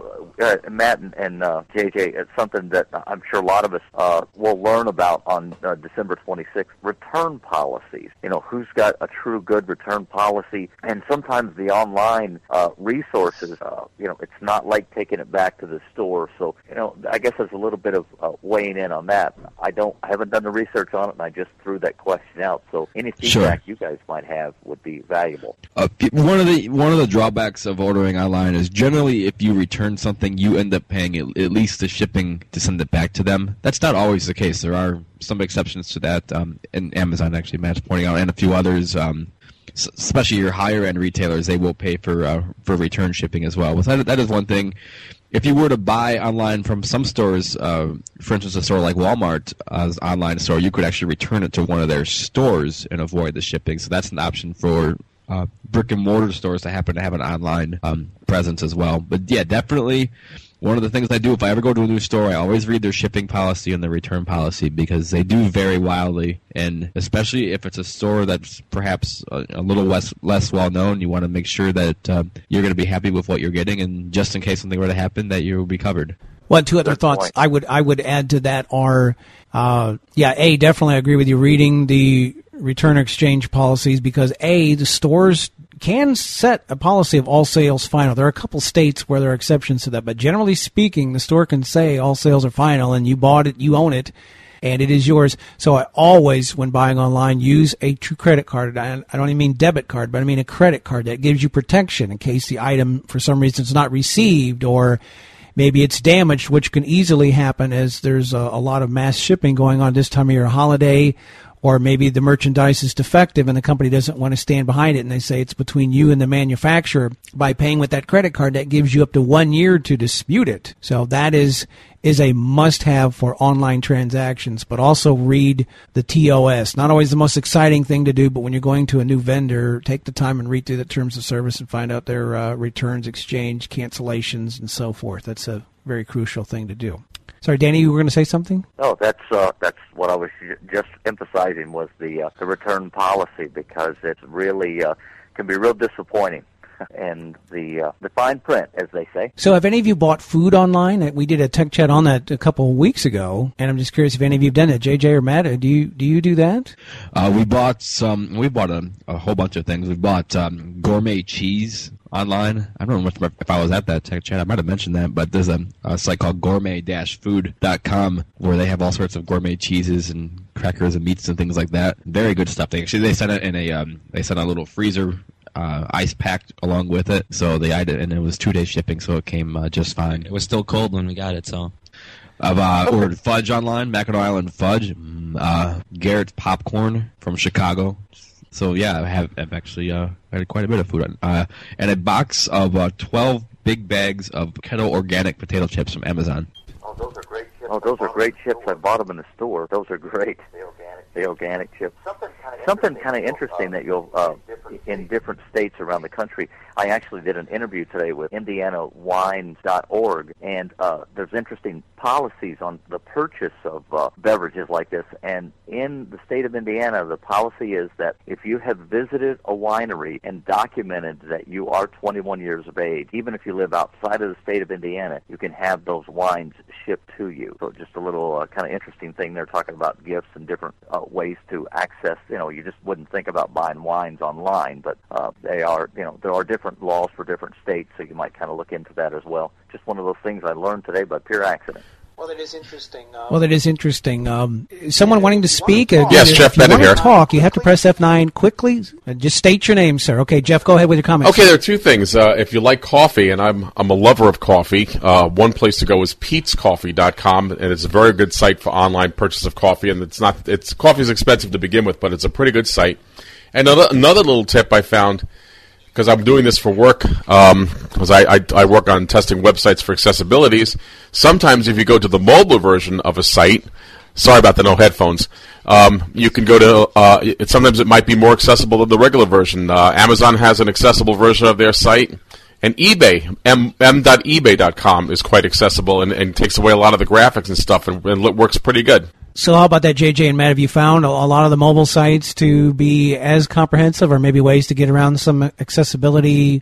Uh, Matt and, and uh, J J, it's something that I'm sure a lot of us uh, will learn about on uh, December twenty-sixth, return policies. You know, who's got a true good return policy? And sometimes the online uh, resources, uh, you know, it's not like taking it back to the store. So, you know, I guess there's a little bit of uh, weighing in on that. I don't, I haven't done the research on it, and I just threw that question out. So any feedback Sure. you guys might have would be valuable. Uh, one of the one of the drawbacks of ordering online is generally if you return something, you end up paying at, at least the shipping to send it back to them. That's not always the case. There are some exceptions to that, um, and Amazon actually, Matt's pointing out, and a few others. Um, s- especially your higher end retailers, they will pay for uh, for return shipping as well. But that, that is one thing. If you were to buy online from some stores, uh, for instance, a store like Walmart, uh, online store, you could actually return it to one of their stores and avoid the shipping. So that's an option for uh, brick and mortar stores that happen to have an online um, presence as well. But yeah, definitely one of the things I do if I ever go to a new store, I always read their shipping policy and their return policy because they do vary wildly. And especially if it's a store that's perhaps a, a little less less well known, you want to make sure that uh, you're going to be happy with what you're getting, and just in case something were to happen, that you will be covered. Well, two other Good thoughts point. I would I would add to that are, uh, yeah, A, definitely I agree with you reading the return exchange policies because, A, the stores can set a policy of all sales final. There are a couple states where there are exceptions to that, but generally speaking, the store can say all sales are final and you bought it, you own it, and it is yours. So I always, when buying online, use a true credit card. I I don't even mean debit card, but I mean a credit card that gives you protection in case the item, for some reason, is not received or maybe it's damaged, which can easily happen as there's a, a lot of mass shipping going on this time of year, holiday, or maybe the merchandise is defective and the company doesn't want to stand behind it and they say it's between you and the manufacturer. By paying with that credit card, that gives you up to one year to dispute it. So that is is a must-have for online transactions, but also read the T O S. Not always the most exciting thing to do, but when you're going to a new vendor, take the time and read through the terms of service and find out their uh, returns, exchange, cancellations, and so forth. That's a very crucial thing to do. Sorry, Danny, you were going to say something? No, that's uh, that's what I was ju- just emphasizing was the uh, the return policy because it's really uh, can be real disappointing. And the uh, the fine print, as they say. So have any of you bought food online? We did a tech chat on that a couple of weeks ago, and I'm just curious if any of you have done it. J J or Matt, do you do you do that? Uh, we bought some. We bought a, a whole bunch of things. We bought um, gourmet cheese online. I don't know if, if I was at that tech chat. I might have mentioned that, but there's a, a site called gourmet dash food dot com where they have all sorts of gourmet cheeses and crackers and meats and things like that. Very good stuff. They actually they sent it in a um, they sent a little freezer. Uh, ice packed along with it, so they I did, and it was two day shipping, so it came uh, just fine. It was still cold when we got it, so. I've uh, ordered fudge online, Mackinac Island fudge, uh, Garrett's popcorn from Chicago. So yeah, I have I've actually uh, had quite a bit of food, uh, and a box of uh, twelve big bags of Kettle organic potato chips from Amazon. Oh, those are great chips. Oh, those are great chips. I bought them in the store. Those are great. The organic. The organic chips. Something kind of interesting that you'll uh, in different states around the country. I actually did an interview today with Indiana Wines dot org, and uh, there's interesting policies on the purchase of uh, beverages like this. And in the state of Indiana, the policy is that if you have visited a winery and documented that you are twenty-one years of age, even if you live outside of the state of Indiana, you can have those wines shipped to you. So just a little uh, kind of interesting thing. They're talking about gifts and different uh, ways to access. You know, you just wouldn't think about buying wines online, but uh, they are, you know, there are different laws for different states, so you might kind of look into that as well. Just one of those things I learned today by pure accident. Well, that is interesting. Um, Well, that is interesting. Um, someone yeah, wanting to if you speak? wanna talk- Yes, if Jeff you Bennett want here. to talk, you have to press F nine quickly. Uh, Just state your name, sir. Okay, Jeff, go ahead with your comments. Okay, there are two things. Uh, if you like coffee, and I'm I'm a lover of coffee, uh, one place to go is Pete's Coffee dot com, and it's a very good site for online purchase of coffee. And it's not it's coffee is expensive to begin with, but it's a pretty good site. And another another little tip I found, because I'm doing this for work, because um, I, I I work on testing websites for accessibilities. Sometimes if you go to the mobile version of a site, sorry about the no headphones, um, you can go to, uh, it, sometimes it might be more accessible than the regular version. Uh, Amazon has an accessible version of their site, and eBay, m dot ebay dot com is quite accessible and, and takes away a lot of the graphics and stuff, and, and it works pretty good. So how about that, J J and Matt? Have you found a, a lot of the mobile sites to be as comprehensive, or maybe ways to get around some accessibility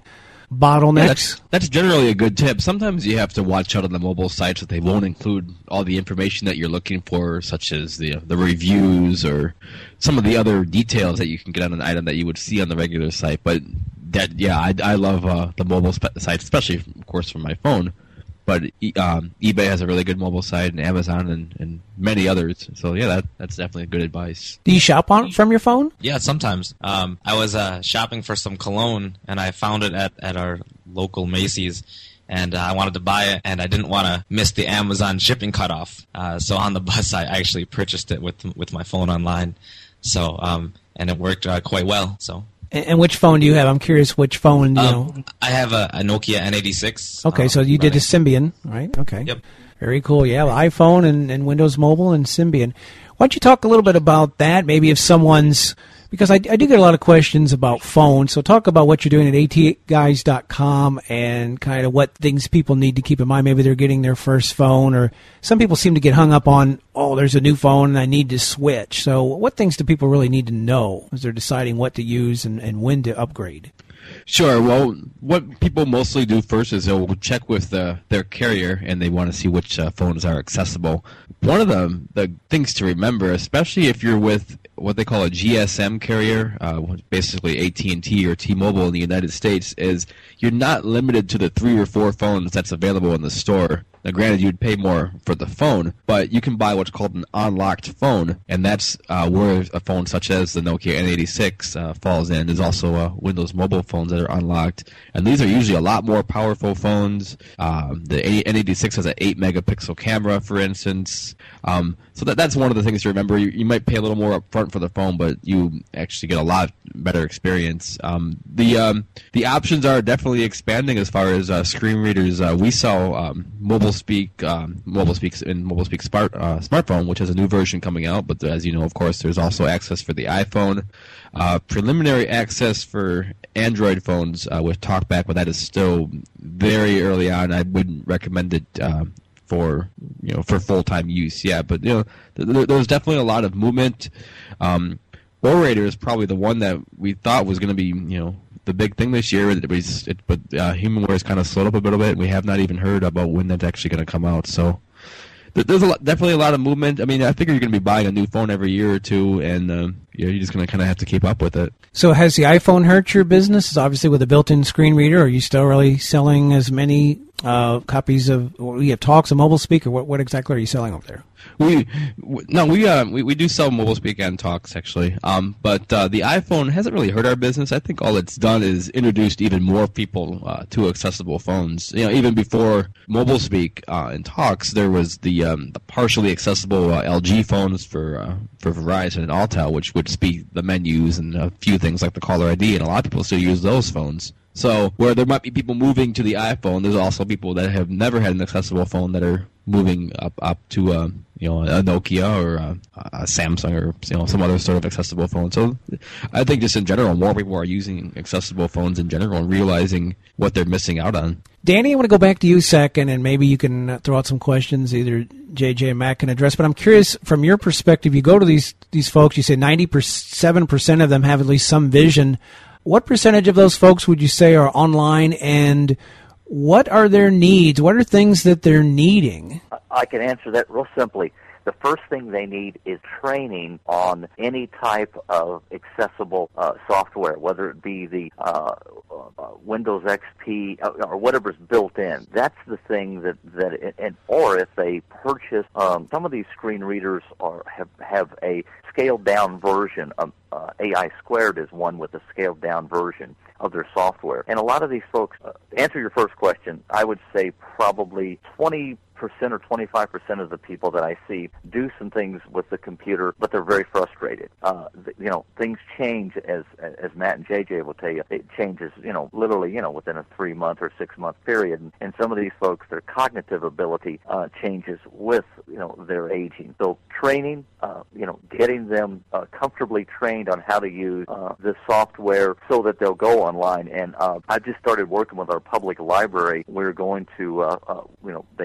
bottlenecks? Yeah, that's, that's generally a good tip. Sometimes you have to watch out on the mobile sites that they won't include all the information that you're looking for, such as the the reviews or some of the other details that you can get on an item that you would see on the regular site. But that, yeah, I, I love uh, the mobile spe- sites, especially, of course, from my phone. But um, eBay has a really good mobile site, and Amazon, and, and many others. So yeah, that that's definitely good advice. Do you shop on from your phone? Yeah, sometimes. Um, I was uh, shopping for some cologne, and I found it at, at our local Macy's, and uh, I wanted to buy it, and I didn't want to miss the Amazon shipping cutoff. Uh, so on the bus, I actually purchased it with with my phone online. So um, and it worked uh, quite well. So. And, and which phone do you have? I'm curious which phone. You um, know. I have a, a Nokia N eighty-six. Okay, um, so you did running. a Symbian, right? Okay. Yep. Very cool. Yeah, iPhone and, and Windows Mobile and Symbian. Why don't you talk a little bit about that? Maybe if someone's, because I, I do get a lot of questions about phones. So talk about what you're doing at A T guys dot com and kind of what things people need to keep in mind. Maybe they're getting their first phone, or some people seem to get hung up on, oh, there's a new phone and I need to switch. So what things do people really need to know as they're deciding what to use and, and when to upgrade? Sure. Well, what people mostly do first is they'll check with the, their carrier, and they want to see which uh, phones are accessible. One of the, the things to remember, especially if you're with what they call a G S M carrier, uh, basically A T and T or T-Mobile in the United States, is you're not limited to the three or four phones that's available in the store. Now, granted, you'd pay more for the phone, but you can buy what's called an unlocked phone, and that's uh, where a phone such as the Nokia N eighty-six uh, falls in. There's also uh, Windows Mobile phones that are unlocked, and these are usually a lot more powerful phones. Um, the N eighty-six has an eight megapixel camera, for instance. Um, so that that's one of the things to remember. You, you might pay a little more up front for the phone, but you actually get a lot better experience. Um, the um, the options are definitely expanding as far as uh, screen readers. Uh, we sell um, mobile speak, um, mobile speaks in mobile speak smart uh, smartphone, which has a new version coming out. But as you know, of course, there's also access for the iPhone. Uh, preliminary access for Android phones uh, with TalkBack, but that is still very early on. I wouldn't recommend it. Uh, for you know for full time use, yeah, but you know th- there's definitely a lot of movement. Um, Orator is probably the one that we thought was going to be you know the big thing this year. It was, it, but uh, HumanWare has kind of slowed up a little bit. And we have not even heard about when that's actually going to come out. So th- there's a lot, definitely a lot of movement. I mean, I figure you're going to be buying a new phone every year or two, and uh, you know, you're just going to kind of have to keep up with it. So has the iPhone hurt your business? It's obviously with a built-in screen reader. Are you still really selling as many uh, copies of, we have Talks, a mobile speaker? What, what exactly are you selling over there? We no, we uh we, we do sell mobile speak and Talks actually. Um, but uh, the iPhone hasn't really hurt our business. I think all it's done is introduced even more people uh, to accessible phones. You know, even before mobile speak uh, and Talks, there was the um, the partially accessible uh, L G phones for uh, for Verizon and Altel, which would speak the menus and a few things like the caller I D, and a lot of people still use those phones. So where there might be people moving to the iPhone, there's also people that have never had an accessible phone that are moving up up to uh, you know a Nokia or a, a Samsung or you know some other sort of accessible phone. So I think just in general, more people are using accessible phones in general and realizing what they're missing out on. Danny, I want to go back to you a second, and maybe you can uh, throw out some questions either J J and Matt can address. But I'm curious, from your perspective, you go to these these folks, you say ninety-seven percent of them have at least some vision. What percentage of those folks would you say are online, and what are their needs? What are things that they're needing? I can answer that real simply. The first thing they need is training on any type of accessible uh, software, whether it be the uh, uh, Windows X P or whatever's built in. That's the thing that that it, and or if they purchase um, some of these screen readers are have have a scaled down version of uh, A I Squared is one with a scaled down version of their software. And a lot of these folks, uh, to answer your first question, I would say probably twenty percent or twenty-five percent of the people that I see do some things with the computer, but they're very frustrated. Uh, th- you know, things change as as Matt and J J will tell you. It changes, you know, literally, you know, within a three month or six month period. And, and some of these folks, their cognitive ability uh, changes with you know their aging. So training, uh, you know, getting them uh, comfortably trained on how to use uh, the software so that they'll go online. And uh, I've just started working with our public library. We're going to, uh, uh, you know, they have a work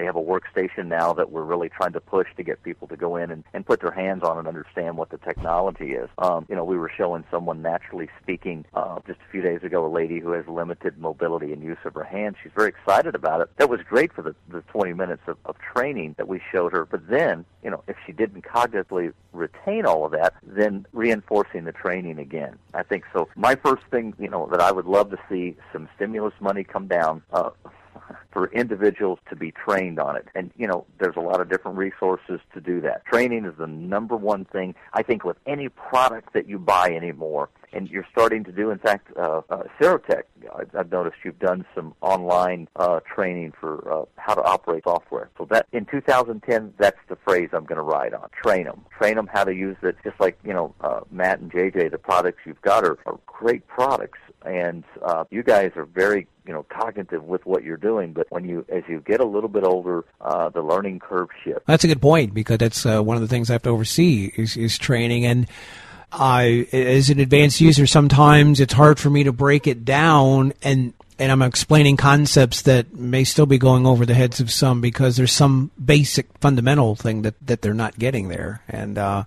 workstation now that we're really trying to push to get people to go in and, and put their hands on and understand what the technology is. Um, you know, we were showing someone naturally speaking uh, just a few days ago, a lady who has limited mobility and use of her hands. She's very excited about it. That was great for the, the twenty minutes of, of training that we showed her. But then, you know, if she didn't cognitively retain all of that, then reinforcing the training again. I think so. My first thing, you know, that I would love to see some stimulus money come down uh, for individuals to be trained on it. And, you know, there's a lot of different resources to do that. Training is the number one thing, I think, with any product that you buy anymore. And you're starting to do, in fact, uh, uh, Serotech, I've noticed you've done some online uh, training for uh, how to operate software. So that in two thousand ten, that's the phrase I'm going to ride on. Train them. Train them how to use it. Just like, you know, uh, Matt and J J, the products you've got are, are great products. And uh, you guys are very, you know, cognitive with what you're doing. But when you, as you get a little bit older, uh, the learning curve shifts. That's a good point, because that's uh, one of the things I have to oversee is, is training. And I, as an advanced user, sometimes it's hard for me to break it down, and, and I'm explaining concepts that may still be going over the heads of some because there's some basic fundamental thing that, that they're not getting there. And uh,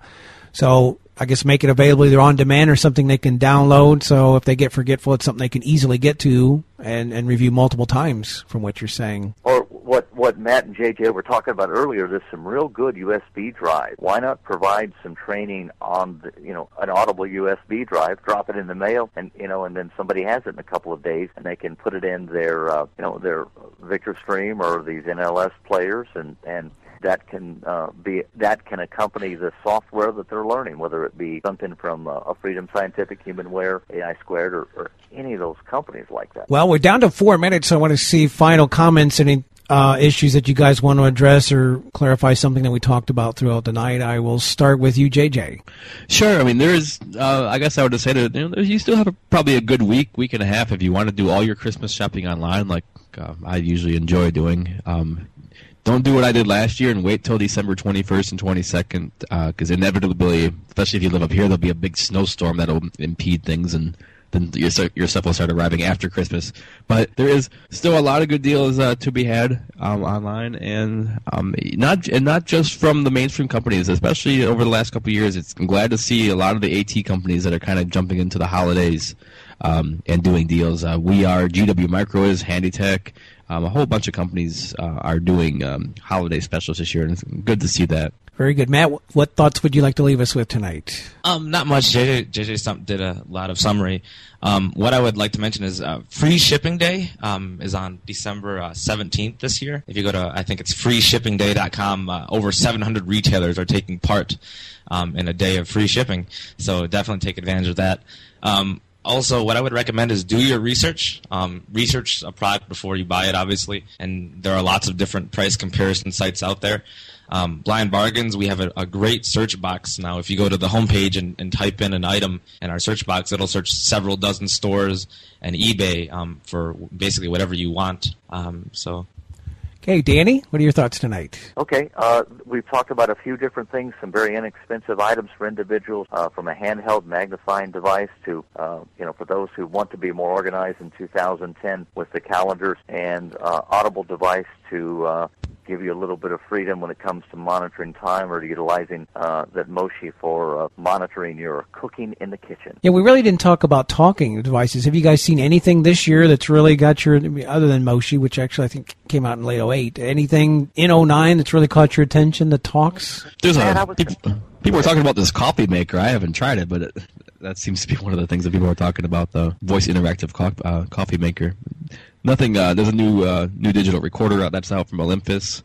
so I guess make it available either on demand or something they can download, so if they get forgetful, it's something they can easily get to and, and review multiple times from what you're saying. Or what what Matt and J J were talking about earlier, there's some real good U S B drives. Why not provide some training on, the, you know, an Audible U S B drive, drop it in the mail, and, you know, and then somebody has it in a couple of days, and they can put it in their, uh, you know, their Victor Stream or these N L S players, and, and that can uh, be that can accompany the software that they're learning, whether it be something from uh, a Freedom Scientific, Humanware, A I Squared, or, or any of those companies like that. Well, we're down to four minutes, so I want to see final comments, any uh, issues that you guys want to address or clarify something that we talked about throughout the night. I will start with you, J J. Sure. I mean, there's, uh, I guess I would just say that, you know, you still have a, probably a good week, week and a half if you want to do all your Christmas shopping online, like uh, I usually enjoy doing. Um, Don't do what I did last year and wait till December twenty-first and twenty-second, because uh, inevitably, especially if you live up here, there'll be a big snowstorm that'll impede things, and then your, your stuff will start arriving after Christmas. But there is still a lot of good deals uh, to be had um, online, and um, not and not just from the mainstream companies, especially over the last couple of years. It's, I'm glad to see a lot of the AT companies that are kind of jumping into the holidays um, and doing deals. Uh, we are, G W Micro is, Handytech. Um, a whole bunch of companies uh, are doing um, holiday specials this year, and it's good to see that. Very good. Matt, what thoughts would you like to leave us with tonight? Um, not much. J J, J J Stump did a lot of summary. Um, what I would like to mention is uh, Free Shipping Day um, is on December uh, seventeenth this year. If you go to, I think it's free shipping day dot com, uh, over seven hundred retailers are taking part um, in a day of free shipping. So definitely take advantage of that. Um, Also, what I would recommend is do your research. Um, research a product before you buy it, obviously, and there are lots of different price comparison sites out there. Um, Blind Bargains, we have a, a great search box now. If you go to the homepage and, and type in an item in our search box, it'll search several dozen stores and eBay um, for basically whatever you want. Um, so. Okay, Danny, what are your thoughts tonight? Okay, uh, we've talked about a few different things, some very inexpensive items for individuals, uh, from a handheld magnifying device to, uh, you know, for those who want to be more organized in two thousand ten with the calendars, and uh, Audible device to uh, give you a little bit of freedom when it comes to monitoring time or utilizing uh, that Moshi for uh, monitoring your cooking in the kitchen. Yeah, we really didn't talk about talking devices. Have you guys seen anything this year that's really got your, other than Moshi, which actually I think came out in late oh eight, anything in oh nine that's really caught your attention that talks? There's a, people, people are talking about this coffee maker. I haven't tried it, but it, that seems to be one of the things that people are talking about, the voice interactive co- uh, coffee maker. Nothing. Uh, there's a new uh, new digital recorder out that's out from Olympus.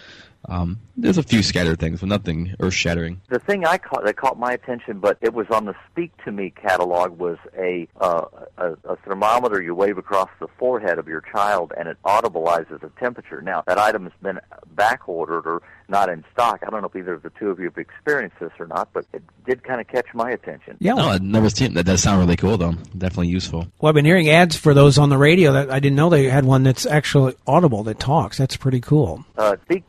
Um, there's a few scattered things, but nothing earth-shattering. The thing I caught that caught my attention, but it was on the Speak to Me catalog, was a, uh, a a thermometer you wave across the forehead of your child, and it audibilizes the temperature. Now, that item has been back-ordered or not in stock. I don't know if either of the two of you have experienced this or not, but it did kind of catch my attention. Yeah. No, I've never seen it. That does sound really cool, though. Definitely useful. Well, I've been hearing ads for those on the radio. That I didn't know they had one that's actually audible, that talks. That's pretty cool. Uh, Speak to Me,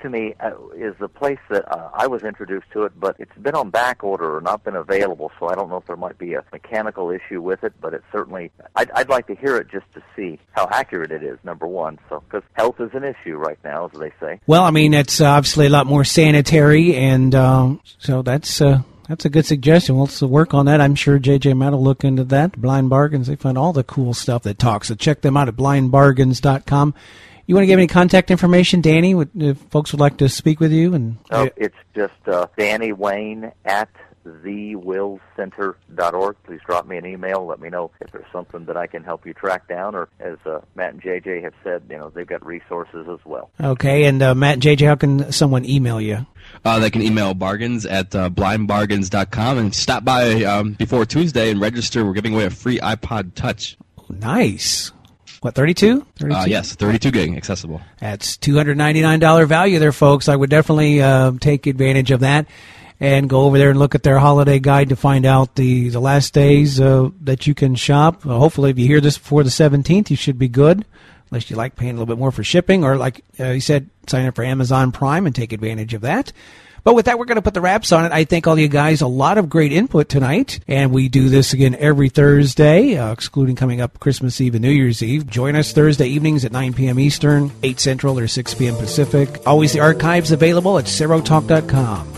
is the place that uh, I was introduced to it, but it's been on back order or not been available, so I don't know if there might be a mechanical issue with it, but it's certainly, I'd, I'd like to hear it just to see how accurate it is, number one, so because health is an issue right now, as they say. Well, I mean, it's obviously a lot more sanitary, and um, so that's... Uh That's a good suggestion. We'll also work on that. I'm sure J J Matt will look into that. Blind Bargains, they find all the cool stuff that talks. So check them out at blind bargains dot com. You want to give any contact information, Danny, if folks would like to speak with you? And oh, it's just uh, Danny Wayne at the wills center dot org. Please drop me an email. Let me know if there's something that I can help you track down, or as uh, Matt and J J have said, you know, they've got resources as well. Okay, and uh, Matt and J J, how can someone email you? Uh, they can email bargains at uh, blind bargains dot com and stop by um, before Tuesday and register. We're giving away a free iPod Touch. Oh, nice. What, thirty-two? thirty-two? Uh, yes, thirty-two gig accessible. That's two hundred ninety-nine dollars value there, folks. I would definitely uh, take advantage of that and go over there and look at their holiday guide to find out the, the last days uh, that you can shop. Uh, hopefully, if you hear this before the seventeenth, you should be good, unless you like paying a little bit more for shipping, or like uh, you said, sign up for Amazon Prime and take advantage of that. But with that, we're going to put the wraps on it. I thank all you guys. A lot of great input tonight. And we do this again every Thursday, uh, excluding coming up Christmas Eve and New Year's Eve. Join us Thursday evenings at nine p.m. Eastern, eight Central, or six p.m. Pacific. Always the archives available at Cero Talk dot com.